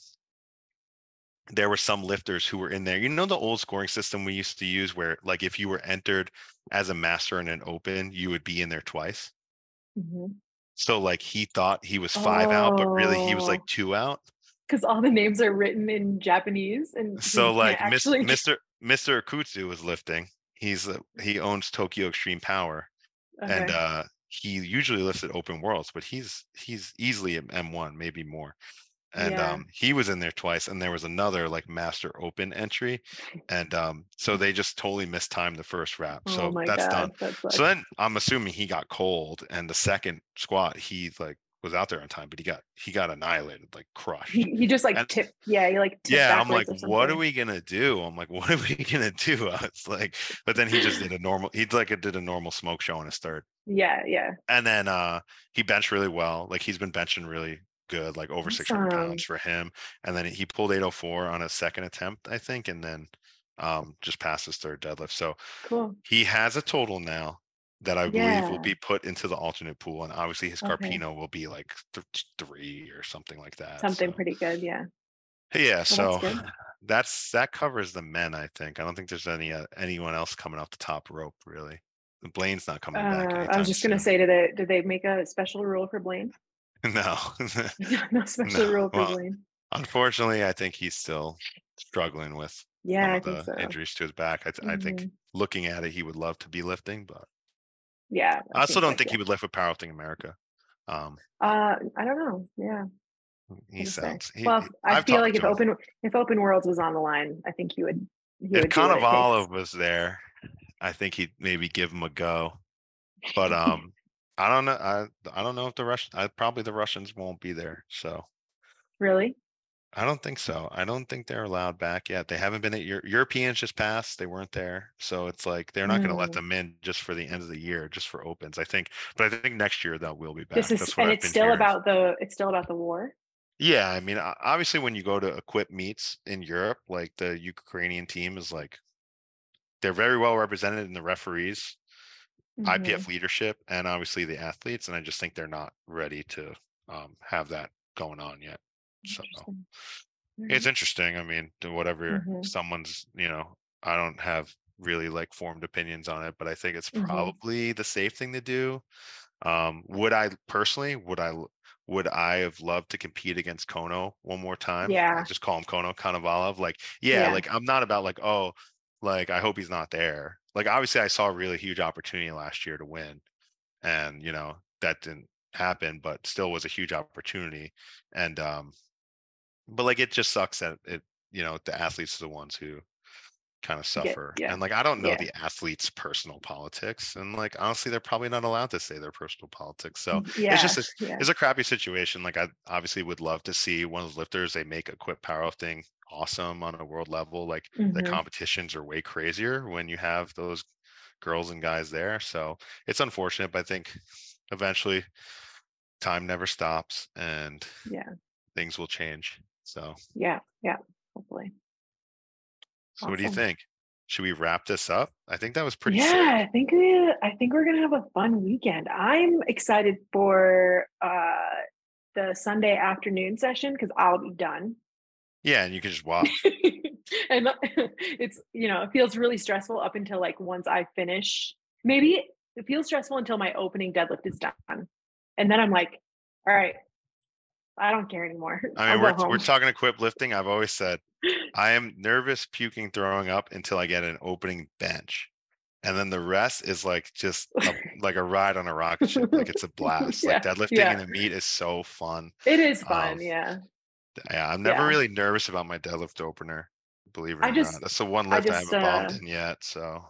there were some lifters who were in there. You know the old scoring system we used to use where like if you were entered as a master in an open, you would be in there twice. Mhm. So like he thought he was five out, but really he was like Oh. two out. Because all the names are written in Japanese, and so So you can't like Mis- actually. Mister Mister Akutsu was lifting. He's uh, he owns Tokyo Extreme Power, and Okay. uh he usually lifts at open worlds, but he's he's easily at M one, maybe more. And Yeah. um he was in there twice, and there was another like master open entry, and um so they just totally mistimed the first wrap, Oh so my that's done. God, that So sucks. then I'm assuming he got cold, and the second squat he like was out there on time, but he got he got annihilated, like crushed. He he just like And tipped, yeah, he like tipped yeah, I'm like, backwards or what are something. we gonna do? I'm like, what are we gonna do? I was like, but then he just did a normal. He like did a normal smoke show on his third, Yeah, yeah. and then uh he benched really well. Like he's been benching really good, like over six hundred Awesome. pounds for him. And then he pulled eight oh four on a second attempt, I think, and then um just passed his third deadlift. So Cool. he has a total now that I believe will Yeah. be put into the alternate pool, and obviously his Okay. Carpino will be like th- three or something like that. Something So pretty good. Yeah. yeah, Well, that's so good. that's that covers the men. I think I don't think there's any uh, anyone else coming off the top rope really. Blaine's not coming back Uh, I anytime was just gonna soon. say, did they did they make a special rule for Blaine? No, No special no. rule for Well, Blaine. unfortunately, I think he's still struggling with Yeah, some I of think the so. injuries to his back. I, th- I think Mhm. looking at it, he would love to be lifting, but Yeah. I that also seems don't like think it. he would lift with Powerlifting America. Um, Uh, I don't know. Yeah. he Hard to say. sounds. He, Well, he- I I've feel like talked if to him. open if Open Worlds was on the line, I think he would he If would do what it takes. Konovalov was there, I think he'd maybe give him a go. But um, I don't know. I I don't know if the Russian. I probably the Russians won't be there. So Really? I don't think so. I don't think they're allowed back yet. They haven't been at Euro- Europeans just passed. They weren't there. So it's like they're not going to let Mm. them in just for the end of the year, just for opens. I think, but I think next year they will be This back. is That's what and I've it's been still hearing. about the it's still about the war. Yeah, I mean, o- obviously when you go to equip meets in Europe, like the Ukrainian team is like they're very well represented in the referees, Mhm. I P F leadership, and obviously the athletes. And I just think they're not ready to um, have that going on yet. So Interesting. it's Mhm. interesting. I mean, to whatever Mhm. someone's, you know, I don't have really like formed opinions on it, but I think it's Mhm. probably the safe thing to do. Um, would I personally, would I, would I have loved to compete against Kono one more time? Yeah. Like just call him Kono Konovalov. Like, yeah, Yeah. like I'm not about like, oh, like I hope he's not there. Like obviously I saw a really huge opportunity last year to win, and you know that didn't happen, but still was a huge opportunity. And um, but like it just sucks that it, you know, the athletes are the ones who kind of Get suffer. yeah. And like I don't know Yeah. the athletes' personal politics. And like honestly, they're probably not allowed to say their personal politics. So it's Yeah. just a, Yeah. it's a crappy situation. Like I obviously would love to see one of those lifters, they make equip powerlifting awesome on a world level. Like the Mhm. competitions are way crazier when you have those girls and guys there. So it's unfortunate, but I think eventually time never stops and Yeah. things will change. So Yeah. Yeah. Hopefully. So what do you Awesome. think? Should we wrap this up? I think that was pretty Yeah, sick. I think we I think we're gonna have a fun weekend. I'm excited for uh the Sunday afternoon session because I'll be done. Yeah, and you can just watch. And it's, you know, it feels really stressful up until like once I finish. Maybe it feels stressful until my opening deadlift is done. And then I'm like, all right, I don't care anymore. I I'll mean, go we're we're home. talking equip lifting. I've always said I am nervous, puking, throwing up until I get an opening bench. And then the rest is like just a like a ride on a rocket ship. Like it's a blast. Like Yeah, deadlifting in yeah. a meet is so fun. It is Um, fun. Yeah. yeah, I'm never Yeah. really nervous about my deadlift opener, believe it I or not. just That's the one I lift I just haven't bombed uh in yet. So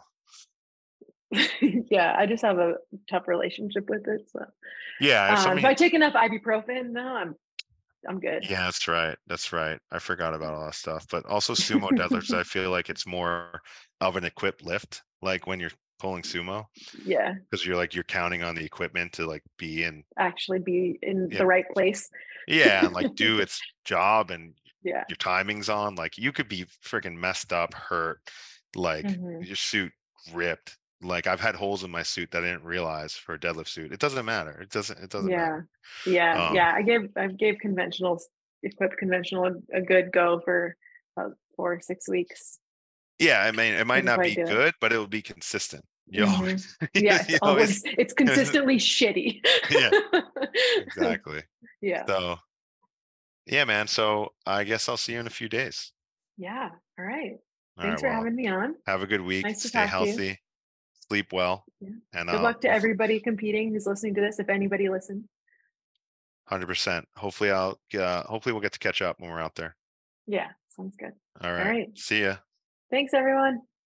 yeah, I just have a tough relationship with it. So yeah, if um if somebody I take enough ibuprofen, no, I'm I'm good. Yeah, that's right. That's right. I forgot about all that stuff. But also sumo deadlifts, I feel like it's more of an equipped lift, like when you're pulling sumo, Yeah, because you're like you're counting on the equipment to like be in actually be in yeah, the right place. yeah, and like do its job and Yeah. your timing's on. Like you could be freaking messed up, hurt, like Hmm. your suit ripped. Like I've had holes in my suit that I didn't realize for a deadlift suit. It doesn't matter. It doesn't it doesn't Yeah. matter. Yeah. Um Yeah. I gave I gave conventionals equipped conventional a, a good go for about four or six weeks. yeah, I mean it might Couldn't not quite be do it. good, but it will be consistent. You Hmm. always Yeah, it's you always always it's consistently shitty. yeah, exactly. Yeah. So, yeah, man. So I guess I'll see you in a few days. Yeah. All right. All right. Thanks for Well, having me on. have a good week. Nice to Stay talk to you. healthy. Sleep well. Yeah. And Good uh, luck to we'll f- everybody competing who's listening to this, if anybody listened. one hundred percent. Hopefully, I'll. Uh, hopefully, we'll get to catch up when we're out there. Yeah, sounds good. All All right. right. See ya. Thanks, everyone.